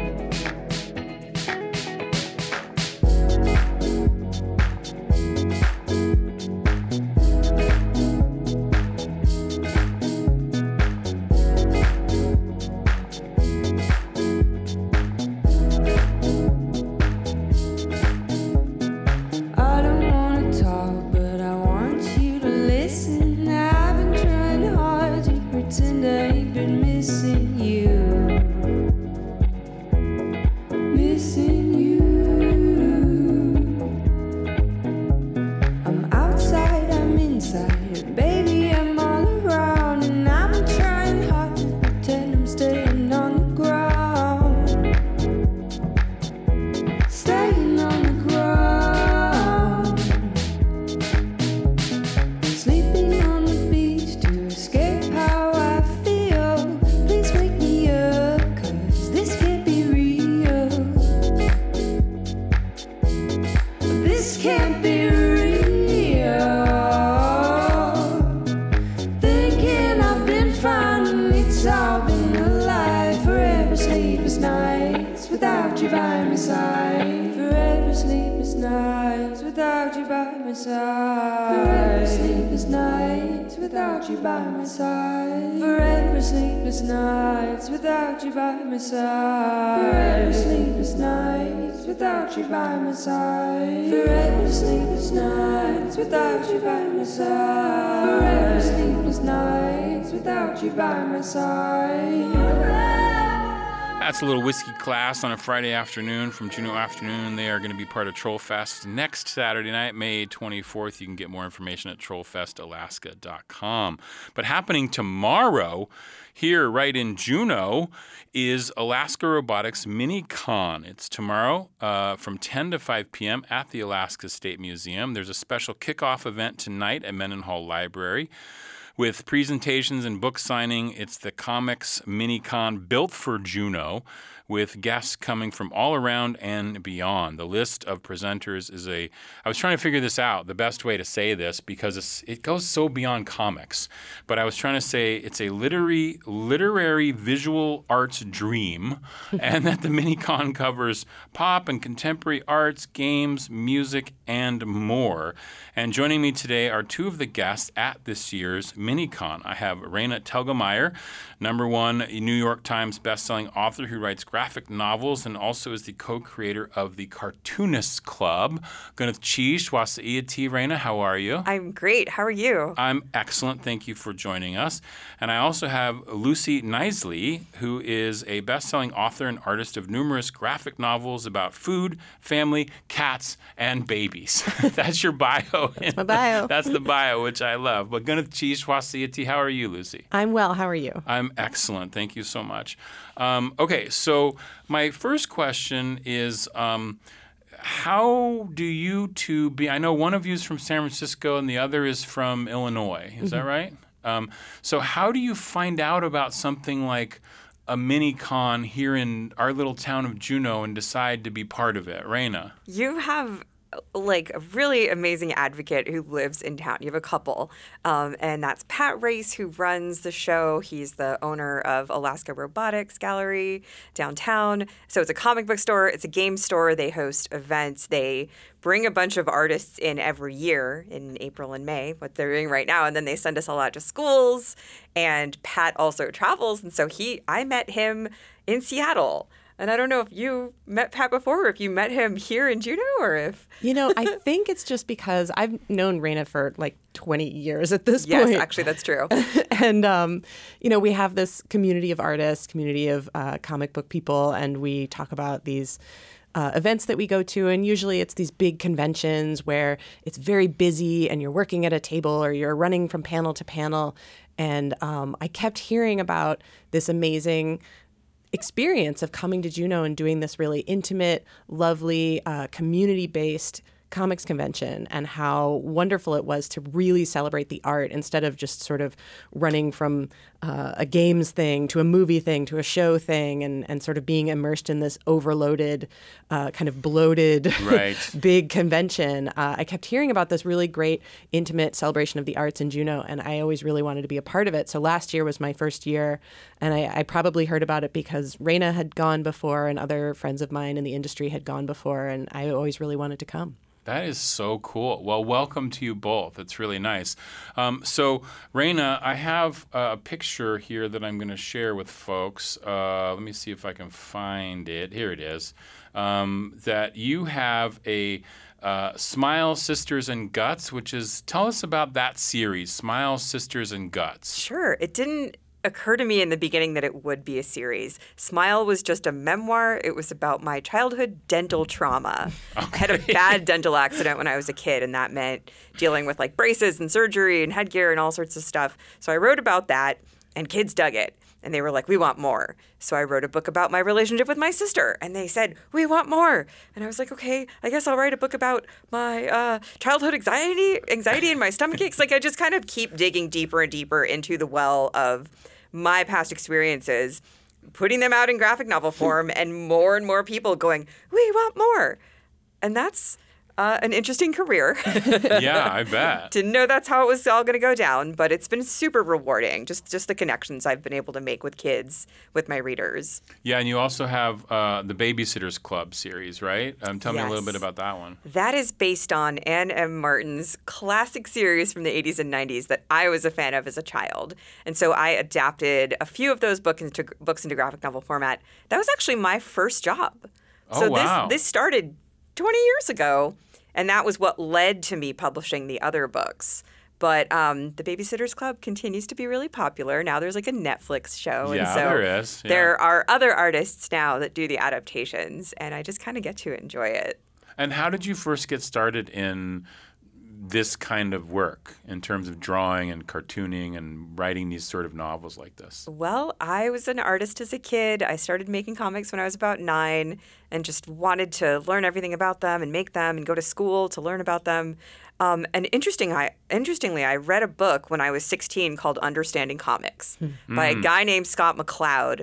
[SPEAKER 12] I don't wanna talk, but I want you to listen. I've been trying hard to pretend I ain't been missing you. Missing you. I'm outside, I'm inside. Baby, I'm all around. And I'm trying hard to pretend I'm staying on the ground. Staying on the ground. Sleeping on the beach to escape how I feel. Please wake me up, cause this can't be real. This can't be real. Thinking I've been fine, and it's all been a lie. Forever sleepless nights without you by my side. Forever sleepless nights without you by my side. Forever sleepless nights without you by my side. Forever sleepless nights without you by my side. Forever sleepless nights without you by my side. Forever sleepless nights without you by my side. Forever sleepless nights without you by my side.
[SPEAKER 1] That's a little whiskey class on a Friday afternoon from Juneau Afternoon. They are going to be part of Troll Fest next Saturday night, May twenty-fourth. You can get more information at troll fest alaska dot com. But happening tomorrow here right in Juneau is Alaska Robotics Mini Con. It's tomorrow uh, from ten to five p.m. at the Alaska State Museum. There's a special kickoff event tonight at Mendenhall Library. With presentations and book signing, it's the Comics Mini-Con built for Juneau, with guests coming from all around and beyond. The list of presenters is a, I was trying to figure this out, the best way to say this, because it's, it goes so beyond comics. But I was trying to say it's a literary, literary visual arts dream, and that the Minicon covers pop and contemporary arts, games, music, and more. And joining me today are two of the guests at this year's Minicon. I have Raina Telgemeier, number one New York Times bestselling author who writes graphic novels and also is the co-creator of the Cartoonists Club. Gwyneth Chish, Wasa'iati. Raina, how are you?
[SPEAKER 13] I'm great. How are you?
[SPEAKER 1] I'm excellent. Thank you for joining us. And I also have Lucy Knisley, who is a best-selling author and artist of numerous graphic novels about food, family, cats, and babies. That's your bio.
[SPEAKER 14] That's my bio.
[SPEAKER 1] That's the bio, which I love. But Gwyneth Chish, Wasa'iati, how are you, Lucy?
[SPEAKER 14] I'm well. How are you?
[SPEAKER 1] I'm excellent. Thank you so much. Um, okay, so my first question is, um, how do you two be? I know one of you is from San Francisco and the other is from Illinois. Is
[SPEAKER 14] Mm-hmm.
[SPEAKER 1] that right? Um, so how do you find out about something like a mini-con here in our little town of Juneau and decide to be part of it? Raina?
[SPEAKER 13] You have like a really amazing advocate who lives in town. You have a couple, um, and that's Pat Race, who runs the show. He's the owner of Alaska Robotics Gallery downtown. So it's a comic book store. It's a game store. They host events. They bring a bunch of artists in every year in April and May, what they're doing right now, and then they send us all out to schools. And Pat also travels, and so he, I met him in Seattle. And I don't know if you met Pat before or if you met him here in Juneau or if...
[SPEAKER 14] You know, I think it's just because I've known Raina for like twenty years at this
[SPEAKER 13] yes,
[SPEAKER 14] point.
[SPEAKER 13] Yes, actually, that's true.
[SPEAKER 14] and, um, you know, we have this community of artists, community of uh, comic book people, and we talk about these uh, events that we go to. And usually it's these big conventions where it's very busy and you're working at a table or you're running from panel to panel. And um, I kept hearing about this amazing experience of coming to Juneau and doing this really intimate, lovely, uh, community-based comics convention, and how wonderful it was to really celebrate the art instead of just sort of running from uh, a games thing to a movie thing to a show thing, and, and sort of being immersed in this overloaded, uh, kind of bloated,
[SPEAKER 1] right.
[SPEAKER 14] big convention. Uh, I kept hearing about this really great, intimate celebration of the arts in Juneau, and I always really wanted to be a part of it. So last year was my first year, and I, I probably heard about it because Raina had gone before and other friends of mine in the industry had gone before, and I always really wanted to come.
[SPEAKER 1] That is so cool. Well, welcome to you both. It's really nice. Um, so, Raina, I have a picture here that I'm going to share with folks. Uh, let me see if I can find it. Here it is. Um, that you have a uh, Smile, Sisters, and Guts, which is, tell us about that series, Smile, Sisters, and Guts.
[SPEAKER 13] Sure. It didn't occur to me in the beginning that it would be a series. Smile was just a memoir. It was about my childhood dental trauma. Okay. I had a bad dental accident when I was a kid, and that meant dealing with like braces and surgery and headgear and all sorts of stuff. So I wrote about that, and kids dug it. And they were like, we want more. So I wrote a book about my relationship with my sister. And they said, we want more. And I was like, okay, I guess I'll write a book about my uh, childhood anxiety, anxiety and my stomach aches. Like I just kind of keep digging deeper and deeper into the well of my past experiences, putting them out in graphic novel form, and more and more people going, we want more. And that's Uh, an interesting career.
[SPEAKER 1] Yeah, I bet.
[SPEAKER 13] Didn't know that's how it was all going to go down, but it's been super rewarding. Just just the connections I've been able to make with kids, with my readers.
[SPEAKER 1] Yeah, and you also have uh, the Babysitters Club series, right? Um, tell me a little
[SPEAKER 13] Yes.
[SPEAKER 1] bit about that one.
[SPEAKER 13] That is based on Anne M. Martin's classic series from the eighties and nineties that I was a fan of as a child. And so I adapted a few of those book into, books into graphic novel format. That was actually my first job.
[SPEAKER 1] Oh,
[SPEAKER 13] so
[SPEAKER 1] wow.
[SPEAKER 13] this, this started twenty years ago. And that was what led to me publishing the other books. But um, the Babysitters Club continues to be really popular. Now there's like a Netflix show.
[SPEAKER 1] Yeah,
[SPEAKER 13] and so
[SPEAKER 1] there is. Yeah.
[SPEAKER 13] There are other artists now that do the adaptations. And I just kind of get to enjoy it.
[SPEAKER 1] And how did you first get started in this kind of work in terms of drawing and cartooning and writing these sort of novels like this?
[SPEAKER 13] Well, I was an artist as a kid. I started making comics when I was about nine and just wanted to learn everything about them and make them and go to school to learn about them. Um, and interesting, I, interestingly, I read a book when I was sixteen called Understanding Comics
[SPEAKER 15] Hmm.
[SPEAKER 13] by a
[SPEAKER 1] Mm.
[SPEAKER 13] guy named Scott McCloud.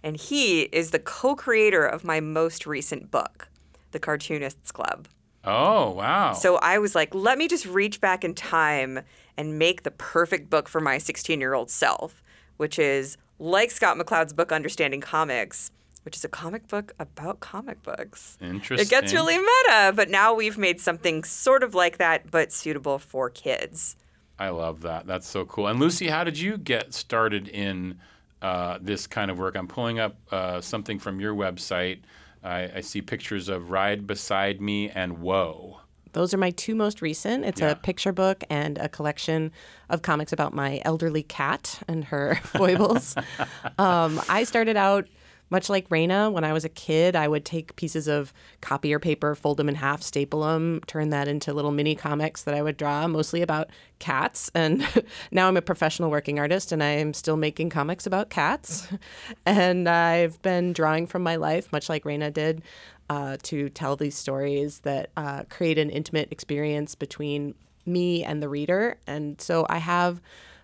[SPEAKER 13] And he is the co-creator of my most recent book, The Cartoonists Club.
[SPEAKER 1] Oh, wow.
[SPEAKER 13] So I was like, let me just reach back in time and make the perfect book for my sixteen-year-old self, which is like Scott McCloud's book, Understanding Comics, which is a comic book about comic books.
[SPEAKER 1] Interesting.
[SPEAKER 13] It gets really meta, but now we've made something sort of like that, but suitable for kids.
[SPEAKER 1] I love that. That's so cool. And Lucy, how did you get started in uh, this kind of work? I'm pulling up uh, something from your website. I, I see pictures of Ride Beside Me and Whoa.
[SPEAKER 14] Those are my two most recent. It's
[SPEAKER 1] Yeah.
[SPEAKER 14] a picture book and a collection of comics about my elderly cat and her foibles. um, I started out much like Raina. When I was a kid, I would take pieces of copier paper, fold them in half, staple them, turn that into little mini comics that I would draw, mostly about cats. And now I'm a professional working artist, and I am still making comics about cats. And I've been drawing from my life, much like Raina did, uh, to tell these stories that uh, create an intimate experience between me and the reader. And so I have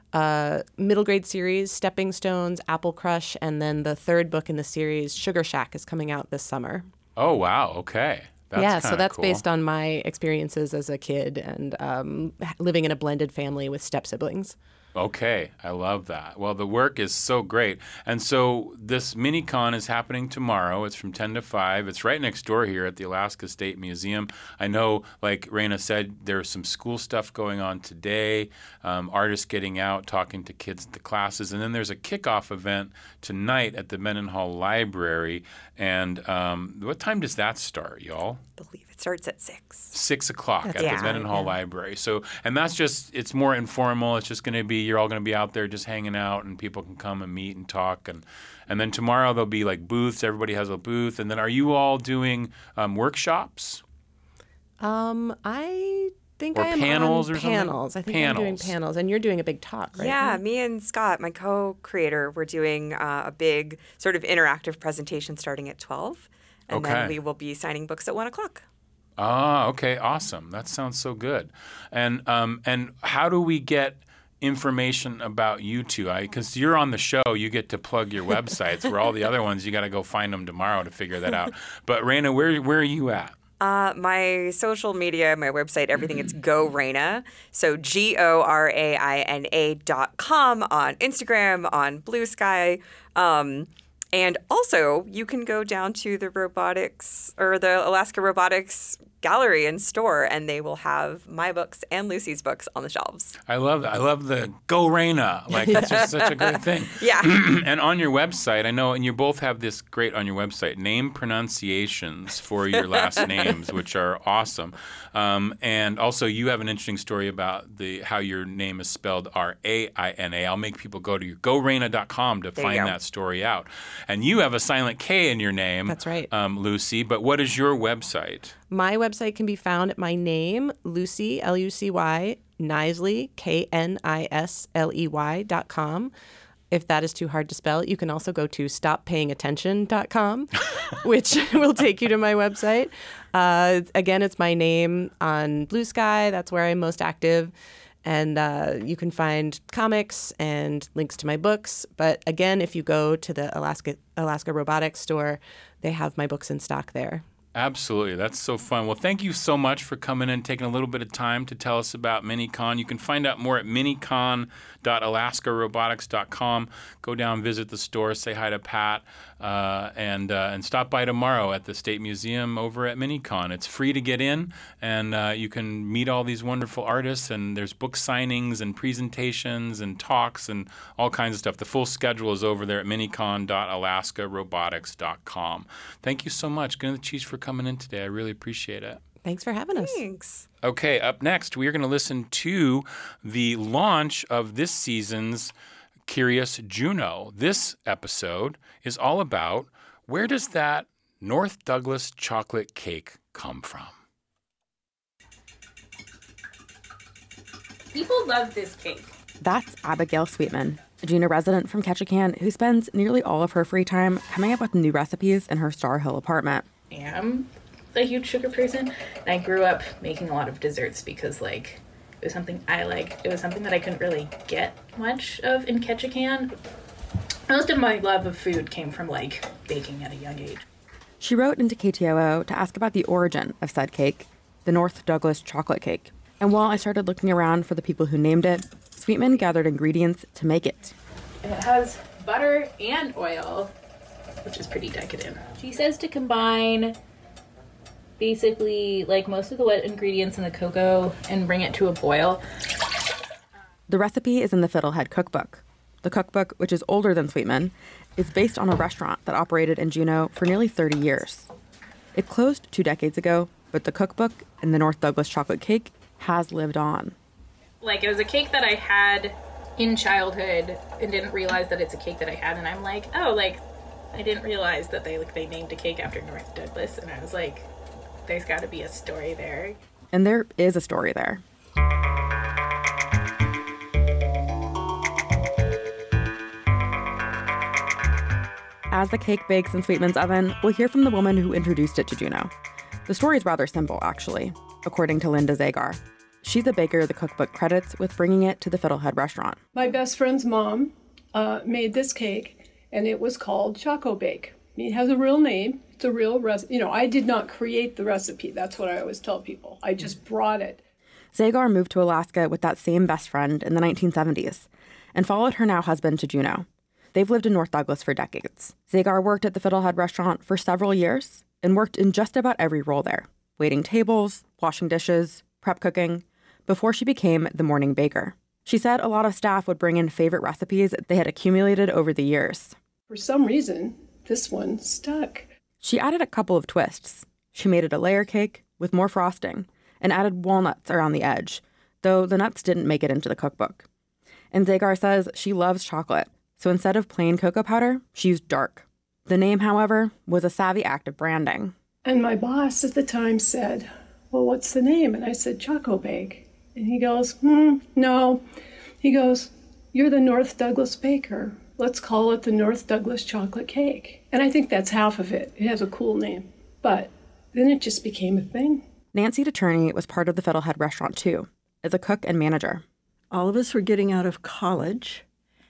[SPEAKER 14] uh, middle grade series, Stepping Stones, Apple Crush, and then the third book in the series, Sugar Shack, is coming out this summer.
[SPEAKER 1] Oh, wow. Okay. That's
[SPEAKER 14] yeah, so
[SPEAKER 1] kinda
[SPEAKER 14] that's
[SPEAKER 1] cool.
[SPEAKER 14] based on my experiences as a kid and um, living in a blended family with step siblings.
[SPEAKER 1] Okay, I love that. Well, the work is so great. And so this mini-con is happening tomorrow. It's from ten to five. It's right next door here at the Alaska State Museum. I know, like Raina said, there's some school stuff going on today, um, artists getting out, talking to kids at the classes. And then there's a kickoff event tonight at the Mendenhall Library. And um, what time does that start, y'all?
[SPEAKER 13] I believe it starts at six.
[SPEAKER 1] Six o'clock
[SPEAKER 13] That's
[SPEAKER 1] at
[SPEAKER 13] yeah.
[SPEAKER 1] the Mendenhall
[SPEAKER 13] Yeah.
[SPEAKER 1] Library. So, and that's just, it's more informal. It's just going to be, you're all going to be out there just hanging out, and people can come and meet and talk. And, and then tomorrow there'll be like booths. Everybody has a booth. And then are you all doing um, workshops?
[SPEAKER 14] Um, I think
[SPEAKER 1] Or
[SPEAKER 14] I am
[SPEAKER 1] panels
[SPEAKER 14] on
[SPEAKER 1] or something?
[SPEAKER 14] panels. I think I'm doing
[SPEAKER 1] Panels.
[SPEAKER 14] panels, and you're doing a big talk, right?
[SPEAKER 13] Yeah, me and Scott, my co-creator, we're doing uh, a big sort of interactive presentation starting at twelve. And
[SPEAKER 1] Okay.
[SPEAKER 13] then we will be signing books at one o'clock.
[SPEAKER 1] Ah, okay, awesome. That sounds so good. And um, and how do we get information about you two? Because you're on the show, you get to plug your websites. Where all the other ones, you got to go find them tomorrow to figure that out. But Raina, where where are you at?
[SPEAKER 13] Uh, my social media, my website, everything, it's Go Raina. So G O R A I N A dot com on Instagram, on Blue Sky. Um, and also, you can go down to the robotics or the Alaska Robotics Gallery and store, and they will have my books and Lucy's books on the shelves.
[SPEAKER 1] I love that. I love the Go Raina. Like, that's just such a great thing.
[SPEAKER 13] Yeah.
[SPEAKER 1] And on your website, I know, and you both have this great on your website, name pronunciations for your last names, which are awesome. Um, and also, you have an interesting story about the how your name is spelled R A I N A. I'll make people go to your go raina dot com to
[SPEAKER 14] There you
[SPEAKER 1] find
[SPEAKER 14] go.
[SPEAKER 1] that story out. And you have a silent K in your name.
[SPEAKER 14] That's right.
[SPEAKER 1] Um, Lucy. But what is your website?
[SPEAKER 14] My website can be found at my name, Lucy, L U C Y, Knisley, K N I S L E Y dot com. If that is too hard to spell, you can also go to stop paying attention dot com, which will take you to my website. Uh, again, it's my name on Blue Sky. That's where I'm most active. And uh, you can find comics and links to my books. But again, if you go to the Alaska Alaska Robotics store, they have my books in stock there.
[SPEAKER 1] Absolutely. That's so fun. Well, thank you so much for coming in, taking a little bit of time to tell us about Minicon. You can find out more at minicon dot alaska robotics dot com. Go down, visit the store, say hi to Pat, uh, and uh, and stop by tomorrow at the State Museum over at Minicon. It's free to get in, and uh, you can meet all these wonderful artists, and there's book signings and presentations and talks and all kinds of stuff. The full schedule is over there at minicon dot alaska robotics dot com. Thank you so much, Gunnar Cheese, for coming in today. I really appreciate it.
[SPEAKER 14] Thanks for having us.
[SPEAKER 13] Thanks.
[SPEAKER 1] Okay, up next, we're going to listen to the launch of this season's Curious Juno. This episode is all about where does that North Douglas chocolate cake come from?
[SPEAKER 15] People love this cake.
[SPEAKER 16] That's Abigail Sweetman, a Juneau resident from Ketchikan who spends nearly all of her free time coming up with new recipes in her Star Hill apartment.
[SPEAKER 15] am a huge sugar person, and I grew up making a lot of desserts because, like, it was something I liked. It was something that I couldn't really get much of in Ketchikan. Most of my love of food came from like baking at a young age.
[SPEAKER 16] She wrote into K T O O to ask about the origin of said cake, the North Douglas chocolate cake. And while I started looking around for the people who named it, Sweetman gathered ingredients to make it.
[SPEAKER 15] And it has butter and oil, which is pretty decadent. She says to combine basically like most of the wet ingredients in the cocoa and bring it to a boil.
[SPEAKER 16] The recipe is in the Fiddlehead Cookbook. The cookbook, which is older than Sweetman, is based on a restaurant that operated in Juneau for nearly thirty years. It closed two decades ago, but the cookbook and the North Douglas chocolate cake has lived on.
[SPEAKER 15] Like, it was a cake that I had in childhood and didn't realize that it's a cake that I had, and I'm like, oh, like, I didn't realize that they like they named a cake after North Douglas, and I was like, there's got to be a story there.
[SPEAKER 16] And there is a story there. As the cake bakes in Sweetman's oven, we'll hear from the woman who introduced it to Juneau. The story is rather simple, actually, according to Linda Zagar. She's the baker the cookbook credits with bringing it to the Fiddlehead restaurant.
[SPEAKER 17] My best friend's mom uh, made this cake, and it was called Choco Bake. It has a real name. It's a real recipe. You know, I did not create the recipe. That's what I always tell people. I just brought it.
[SPEAKER 16] Zagar moved to Alaska with that same best friend in the nineteen seventies and followed her now husband to Juneau. They've lived in North Douglas for decades. Zagar worked at the Fiddlehead restaurant for several years and worked in just about every role there, waiting tables, washing dishes, prep cooking, before she became the morning baker. She said a lot of staff would bring in favorite recipes they had accumulated over the years.
[SPEAKER 17] For some reason, this one stuck.
[SPEAKER 16] She added a couple of twists. She made it a layer cake with more frosting and added walnuts around the edge, though the nuts didn't make it into the cookbook. And Zagar says she loves chocolate, so instead of plain cocoa powder, she used dark. The name, however, was a savvy act of branding.
[SPEAKER 17] And my boss at the time said, well, what's the name? And I said, Choco Bake. And he goes, hmm, no. He goes, you're the North Douglas baker. Let's call it the North Douglas chocolate cake. And I think that's half of it. It has a cool name. But then it just became a thing.
[SPEAKER 16] Nancy DeCherney was part of the Fiddlehead restaurant, too, as a cook and manager.
[SPEAKER 18] All of us were getting out of college,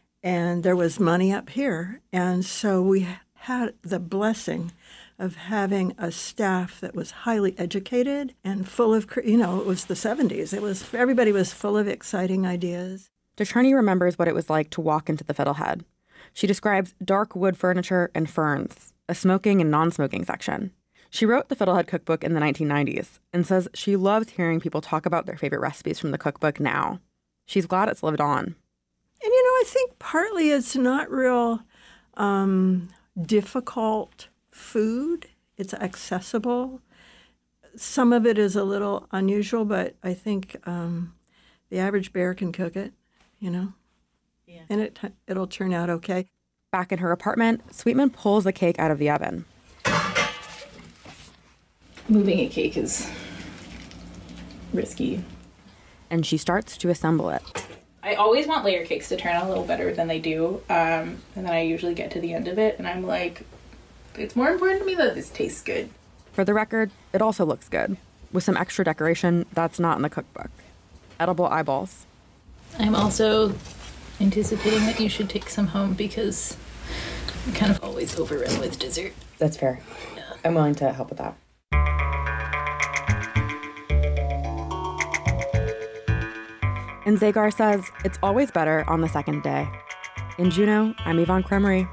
[SPEAKER 18] and there was money up here. And so we had the blessing of having a staff that was highly educated and full of, you know, it was the seventies. It was, everybody was full of exciting ideas.
[SPEAKER 16] DeCherney remembers what it was like to walk into the Fiddlehead. She describes dark wood furniture and ferns, a smoking and non-smoking section. She wrote the Fiddlehead cookbook in the nineteen nineties and says she loves hearing people talk about their favorite recipes from the cookbook now. She's glad it's lived on.
[SPEAKER 18] And, you know, I think partly it's not real um, difficult food. It's accessible. Some of it is a little unusual, but I think um, the average bear can cook it, you know, yeah. and it, it'll turn out okay.
[SPEAKER 16] Back in her apartment, Sweetman pulls the cake out of the oven.
[SPEAKER 15] Moving a cake is risky.
[SPEAKER 16] And she starts to assemble it.
[SPEAKER 15] I always want layer cakes to turn out a little better than they do. Um, and then I usually get to the end of it and I'm like, it's more important to me that this tastes good.
[SPEAKER 16] For the record, it also looks good, with some extra decoration that's not in the cookbook. Edible eyeballs.
[SPEAKER 15] I'm also anticipating that you should take some home because I'm kind of always overrun with dessert.
[SPEAKER 16] That's fair. Yeah. I'm willing to help with that. And Zagar says it's always better on the second day. In Juneau, I'm Yvonne Cremery.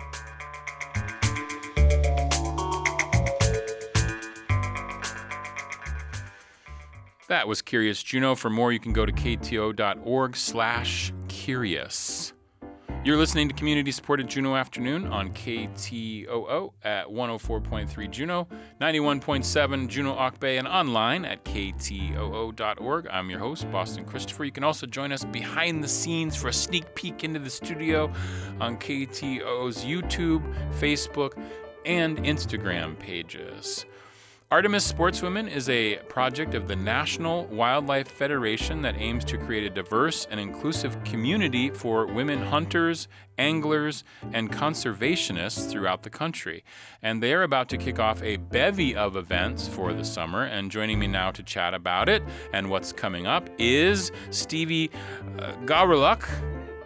[SPEAKER 1] That was Curious Juneau. For more, you can go to kto.org slash curious. You're listening to community-supported Juneau Afternoon on K T O O at one oh four point three Juneau, ninety-one point seven Juneau Auk Bay, and online at k t o o dot org. I'm your host, Boston Christopher. You can also join us behind the scenes for a sneak peek into the studio on K T O O's YouTube, Facebook, and Instagram pages. Artemis Sportswomen is a project of the National Wildlife Federation that aims to create a diverse and inclusive community for women hunters, anglers, and conservationists throughout the country. And they are about to kick off a bevy of events for the summer. And joining me now to chat about it and what's coming up is Stevie uh, Gawryluk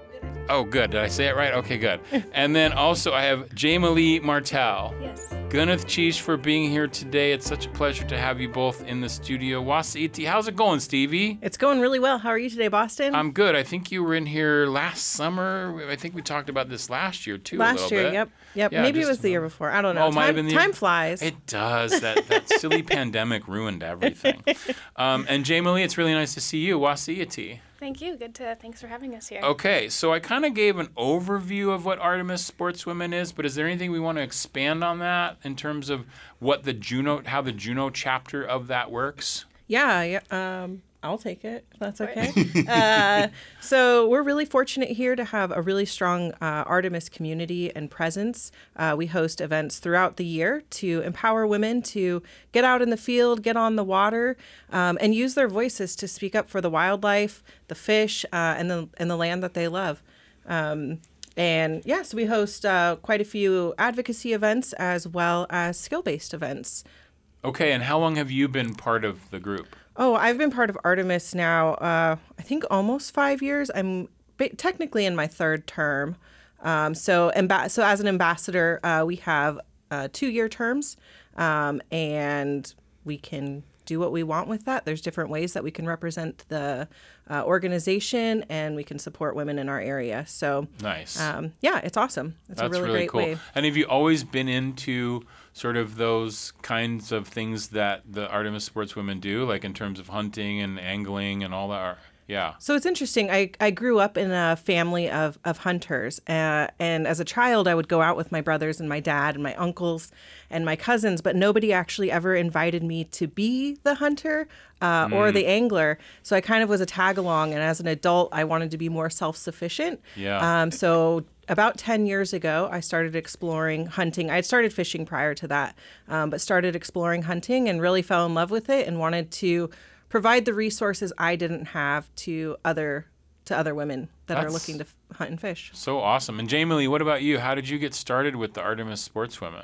[SPEAKER 1] Oh, good. Did I say it right? Okay, good. And then also I have Jamalee Martel.
[SPEAKER 19] Yes.
[SPEAKER 1] Gwyneth Cheesh for being here today. It's such a pleasure to have you both in the studio. Wasiti, how's it going, Stevie?
[SPEAKER 19] It's going really well. How are you today, Boston?
[SPEAKER 1] I'm good. I think you were in here last summer. I think we talked about this last year, too, a
[SPEAKER 19] Last
[SPEAKER 1] little
[SPEAKER 19] year,
[SPEAKER 1] bit.
[SPEAKER 19] yep. Yep.
[SPEAKER 1] Yeah,
[SPEAKER 19] Maybe it
[SPEAKER 1] just-
[SPEAKER 19] was the year before. I don't know.
[SPEAKER 1] Oh, it might have
[SPEAKER 19] time,
[SPEAKER 1] been the year-
[SPEAKER 19] time flies.
[SPEAKER 1] It does. That that silly pandemic ruined everything. Um, and Jamalee, it's really nice to see you. Wasiti.
[SPEAKER 20] Thank you. Good to. Thanks for having us here.
[SPEAKER 1] Okay, so I kind of gave an overview of what Artemis Sportswomen is, but is there anything we want to expand on that in terms of what the Juno, how the Juno chapter of that works?
[SPEAKER 19] Yeah, yeah. Um, I'll take it if that's okay. uh, so we're really fortunate here to have a really strong uh, Artemis community and presence. Uh, we host events throughout the year to empower women to get out in the field, get on the water, um, and use their voices to speak up for the wildlife, the fish, uh, and the and the land that they love. Um, and yes, yeah, so we host uh, quite a few advocacy events as well as skill-based events.
[SPEAKER 1] Okay, and how long have you been part of the group?
[SPEAKER 19] Oh, I've been part of Artemis now, uh, I think almost five years. I'm ba- technically in my third term. Um, so, amb- so as an ambassador, uh, we have uh, two-year terms, um, and we can do what we want with that. There's different ways that we can represent the uh, organization, and we can support women in our area. So,
[SPEAKER 1] nice.
[SPEAKER 19] Um, yeah, it's awesome. It's
[SPEAKER 1] That's
[SPEAKER 19] a really,
[SPEAKER 1] really
[SPEAKER 19] great
[SPEAKER 1] cool.
[SPEAKER 19] way.
[SPEAKER 1] And have you always been into sort of those kinds of things that the Artemis Sportswomen do, like in terms of hunting and angling and all that? Yeah.
[SPEAKER 19] So it's interesting. I, I grew up in a family of, of hunters. Uh, and as a child, I would go out with my brothers and my dad and my uncles and my cousins, but nobody actually ever invited me to be the hunter uh,
[SPEAKER 1] Mm.
[SPEAKER 19] or the angler. So I kind of was a tag along. And as an adult, I wanted to be more self-sufficient.
[SPEAKER 1] Yeah.
[SPEAKER 19] Um, so about ten years ago, I started exploring hunting. I had started fishing prior to that, um, but started exploring hunting and really fell in love with it and wanted to provide the resources I didn't have to other to other women that are
[SPEAKER 1] That's
[SPEAKER 19] looking to f- hunt and fish.
[SPEAKER 1] So awesome. And Jamalee, what about you? How did you get started with the Artemis Sportswomen?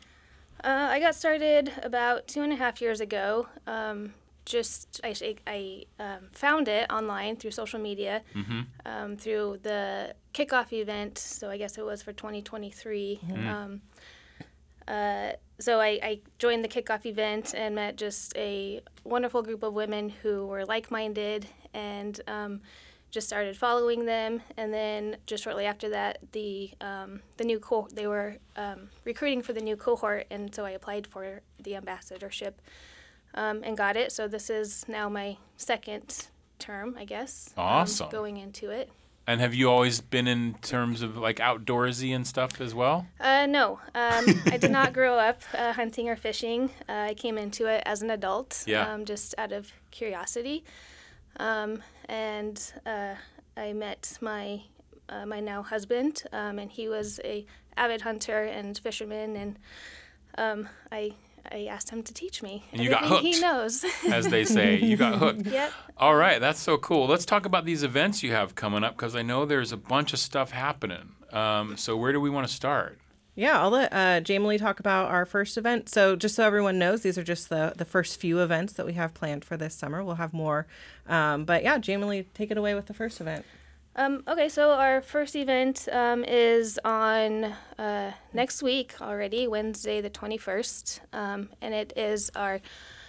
[SPEAKER 20] Uh, I got started about two and a half years ago. Um, just I, I um, found it online through social media,
[SPEAKER 1] Mhm.
[SPEAKER 20] um, through the kickoff event. So I guess it was for twenty twenty-three.
[SPEAKER 1] Mhm.
[SPEAKER 20] Um, uh, so I, I joined the kickoff event and met just a wonderful group of women who were like-minded, and um, just started following them. And then just shortly after that, the um, the new co- they were um, recruiting for the new cohort, and so I applied for the ambassadorship um, and got it. So this is now my second term, I guess. um,
[SPEAKER 1] Awesome.
[SPEAKER 20] going into it.
[SPEAKER 1] And have you always been in terms of like outdoorsy and stuff as well?
[SPEAKER 20] Uh, no, um, I did not grow up uh, hunting or fishing. Uh, I came into it as an adult,
[SPEAKER 1] Yeah.
[SPEAKER 20] um, just out of curiosity. Um, and uh, I met my uh, my now husband, um, and he was a avid hunter and fisherman, and um, I I asked him to teach me
[SPEAKER 1] And you got
[SPEAKER 20] everything he
[SPEAKER 1] hooked,
[SPEAKER 20] knows.
[SPEAKER 1] as they say. You got hooked.
[SPEAKER 20] Yep.
[SPEAKER 1] All right, that's so cool. Let's talk about these events you have coming up, because I know there's a bunch of stuff happening. Um, so where do we want to start?
[SPEAKER 19] Yeah, I'll let uh, Jamalee talk about our first event. So just so everyone knows, these are just the, the first few events that we have planned for this summer. We'll have more. Um, but yeah, Jamalee, take it away with the first event.
[SPEAKER 20] Um, okay, so our first event um, is on uh, next week already, Wednesday the twenty-first, um, and it is our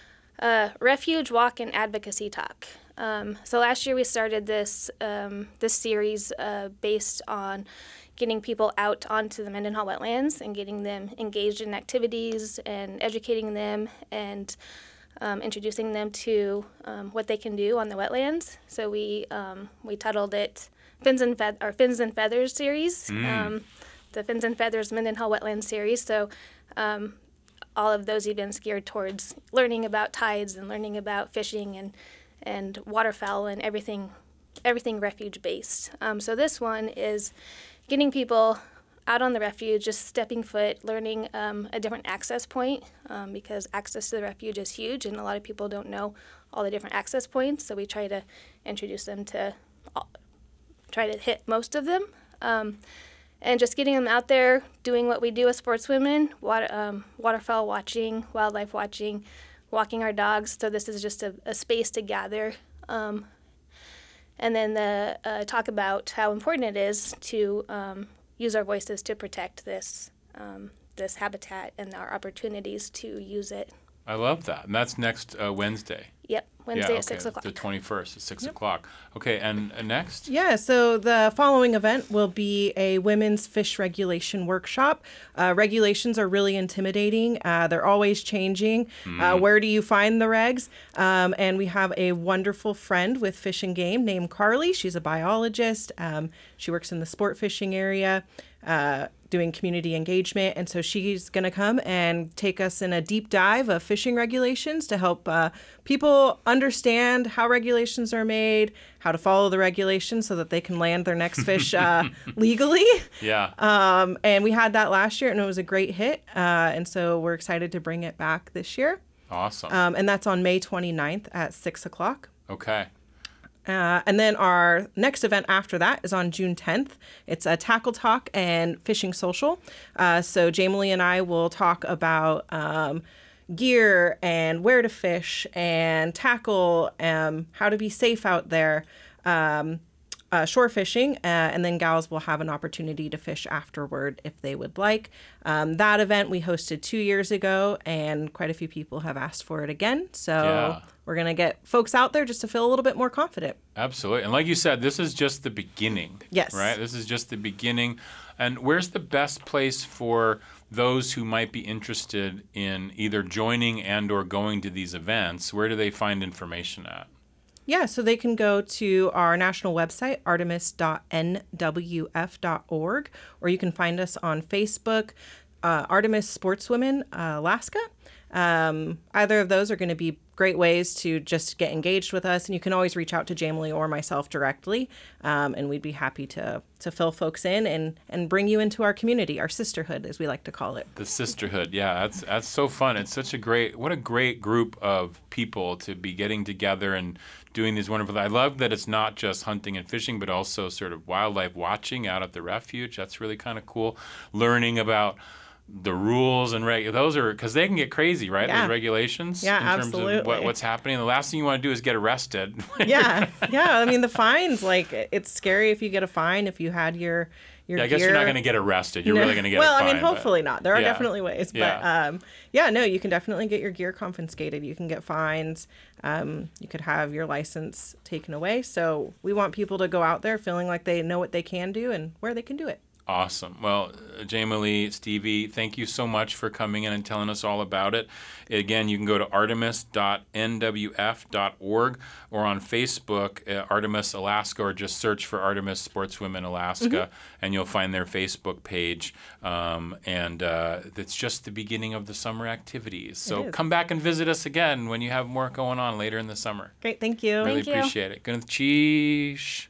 [SPEAKER 20] uh, Refuge Walk and Advocacy Talk. Um, so last year we started this um, this series uh, based on getting people out onto the Mendenhall wetlands and getting them engaged in activities and educating them and um, introducing them to um, what they can do on the wetlands. So we um, we titled it Fins and Fe- or Fins and Feathers series,
[SPEAKER 21] Mm.
[SPEAKER 20] um, the Fins and Feathers Mendenhall Wetlands series. So um, all of those events geared towards learning about tides and learning about fishing and and waterfowl and everything everything refuge based. Um, so this one is getting people out on the refuge, just stepping foot, learning um, a different access point, um, because access to the refuge is huge and a lot of people don't know all the different access points. So we try to introduce them to all, try to hit most of them. Um, and just getting them out there doing what we do as sportswomen, water, um, waterfowl watching, wildlife watching, walking our dogs. So this is just a, a space to gather. Um, and then the uh, talk about how important it is to um, use our voices to protect this um, this habitat and our opportunities to use it.
[SPEAKER 1] I love that. And that's next uh, Wednesday.
[SPEAKER 20] Yep, Wednesday
[SPEAKER 1] yeah,
[SPEAKER 20] at six
[SPEAKER 1] okay,
[SPEAKER 20] o'clock.
[SPEAKER 1] The twenty-first at six o'clock. Okay, and uh, next?
[SPEAKER 19] Yeah, so the following event will be a women's fish regulation workshop. Uh, regulations are really intimidating. Uh, they're always changing.
[SPEAKER 1] Mm.
[SPEAKER 19] Uh, where do you find the regs? Um, and we have a wonderful friend with Fish and Game named Carly. She's a biologist. Um, she works in the sport fishing area. Uh, doing community engagement. And so she's going to come and take us in a deep dive of fishing regulations to help uh, people understand how regulations are made, how to follow the regulations so that they can land their next fish uh, legally.
[SPEAKER 1] Yeah.
[SPEAKER 19] Um, and we had that last year and it was a great hit. Uh, and so we're excited to bring it back this year.
[SPEAKER 1] Awesome.
[SPEAKER 19] Um, and that's on May twenty-ninth at six o'clock.
[SPEAKER 1] Okay.
[SPEAKER 19] Uh, and then our next event after that is on June tenth. It's a tackle talk and fishing social. Uh, so Jamie and I will talk about um, gear and where to fish and tackle, um, how to be safe out there, um, uh, shore fishing, uh, and then gals will have an opportunity to fish afterward if they would like. Um, that event we hosted two years ago, and quite a few people have asked for it again. So
[SPEAKER 1] Yeah.
[SPEAKER 19] we're going to get folks out there just to feel a little bit more confident.
[SPEAKER 1] Absolutely. And like you said, this is just the beginning.
[SPEAKER 19] Yes.
[SPEAKER 1] Right? This is just the beginning. And where's the best place for those who might be interested in either joining and or going to these events? Where do they find information at?
[SPEAKER 19] Yeah, so they can go to our national website, artemis dot n w f dot org, or you can find us on Facebook, uh, Artemis Sportswomen uh, Alaska. Um, either of those are going to be great ways to just get engaged with us, and you can always reach out to Jamie or myself directly, um, and we'd be happy to to fill folks in and and bring you into our community, our sisterhood, as we like to call it.
[SPEAKER 1] The sisterhood, yeah, that's that's so fun. It's such a great, what a great group of people to be getting together and doing these wonderful. I love that it's not just hunting and fishing, but also sort of wildlife watching out at the refuge. That's really kind of cool. Learning about the rules and reg those are because they can get crazy, right?
[SPEAKER 19] Yeah.
[SPEAKER 1] Those regulations
[SPEAKER 19] Yeah,
[SPEAKER 1] in terms
[SPEAKER 19] absolutely.
[SPEAKER 1] of what, what's happening. The last thing you want to do is get arrested.
[SPEAKER 19] yeah, yeah. I mean, the fines, like, it's scary if you get a fine if you had your your
[SPEAKER 1] Yeah, I guess
[SPEAKER 19] gear.
[SPEAKER 1] you're not going to get arrested. You're
[SPEAKER 19] No.
[SPEAKER 1] really going to get
[SPEAKER 19] well,
[SPEAKER 1] a fine.
[SPEAKER 19] I mean, hopefully
[SPEAKER 1] but-
[SPEAKER 19] not. There are
[SPEAKER 1] Yeah.
[SPEAKER 19] definitely ways, but
[SPEAKER 1] Yeah.
[SPEAKER 19] um, yeah, no, you can definitely get your gear confiscated. You can get fines. Um, you could have your license taken away. So we want people to go out there feeling like they know what they can do and where they can do it.
[SPEAKER 1] Awesome. Well, uh, Jamie Lee, Stevie, thank you so much for coming in and telling us all about it. Again, you can go to artemis dot n w f dot org or on Facebook, uh, Artemis Alaska, or just search for Artemis Sportswomen Alaska, and you'll find their Facebook page. Um, and uh, it's just the beginning of the summer activities. So
[SPEAKER 19] is.
[SPEAKER 1] come back and visit us again when you have more going on later in the summer.
[SPEAKER 19] Great. Thank you.
[SPEAKER 1] Really appreciate it. Good. Cheesh.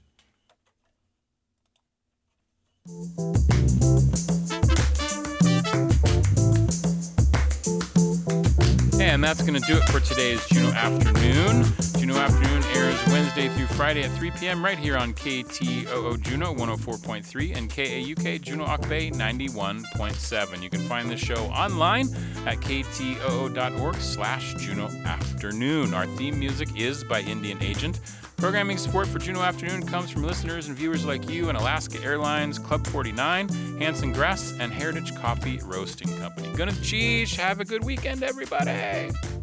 [SPEAKER 1] And that's going to do it for today's Juneau Afternoon. Juneau Afternoon airs Wednesday through Friday at three p.m. right here on K T O O Juneau one oh four point three and K A U K Juneau Akbe ninety-one point seven. You can find the show online at k t o o dot org slash Juneau Afternoon. Our theme music is by Indian Agent. Programming support for Juneau Afternoon comes from listeners and viewers like you and Alaska Airlines, Club forty-nine, Hanson Gress, and Heritage Coffee Roasting Company. Gonna cheese. Have a good weekend, everybody.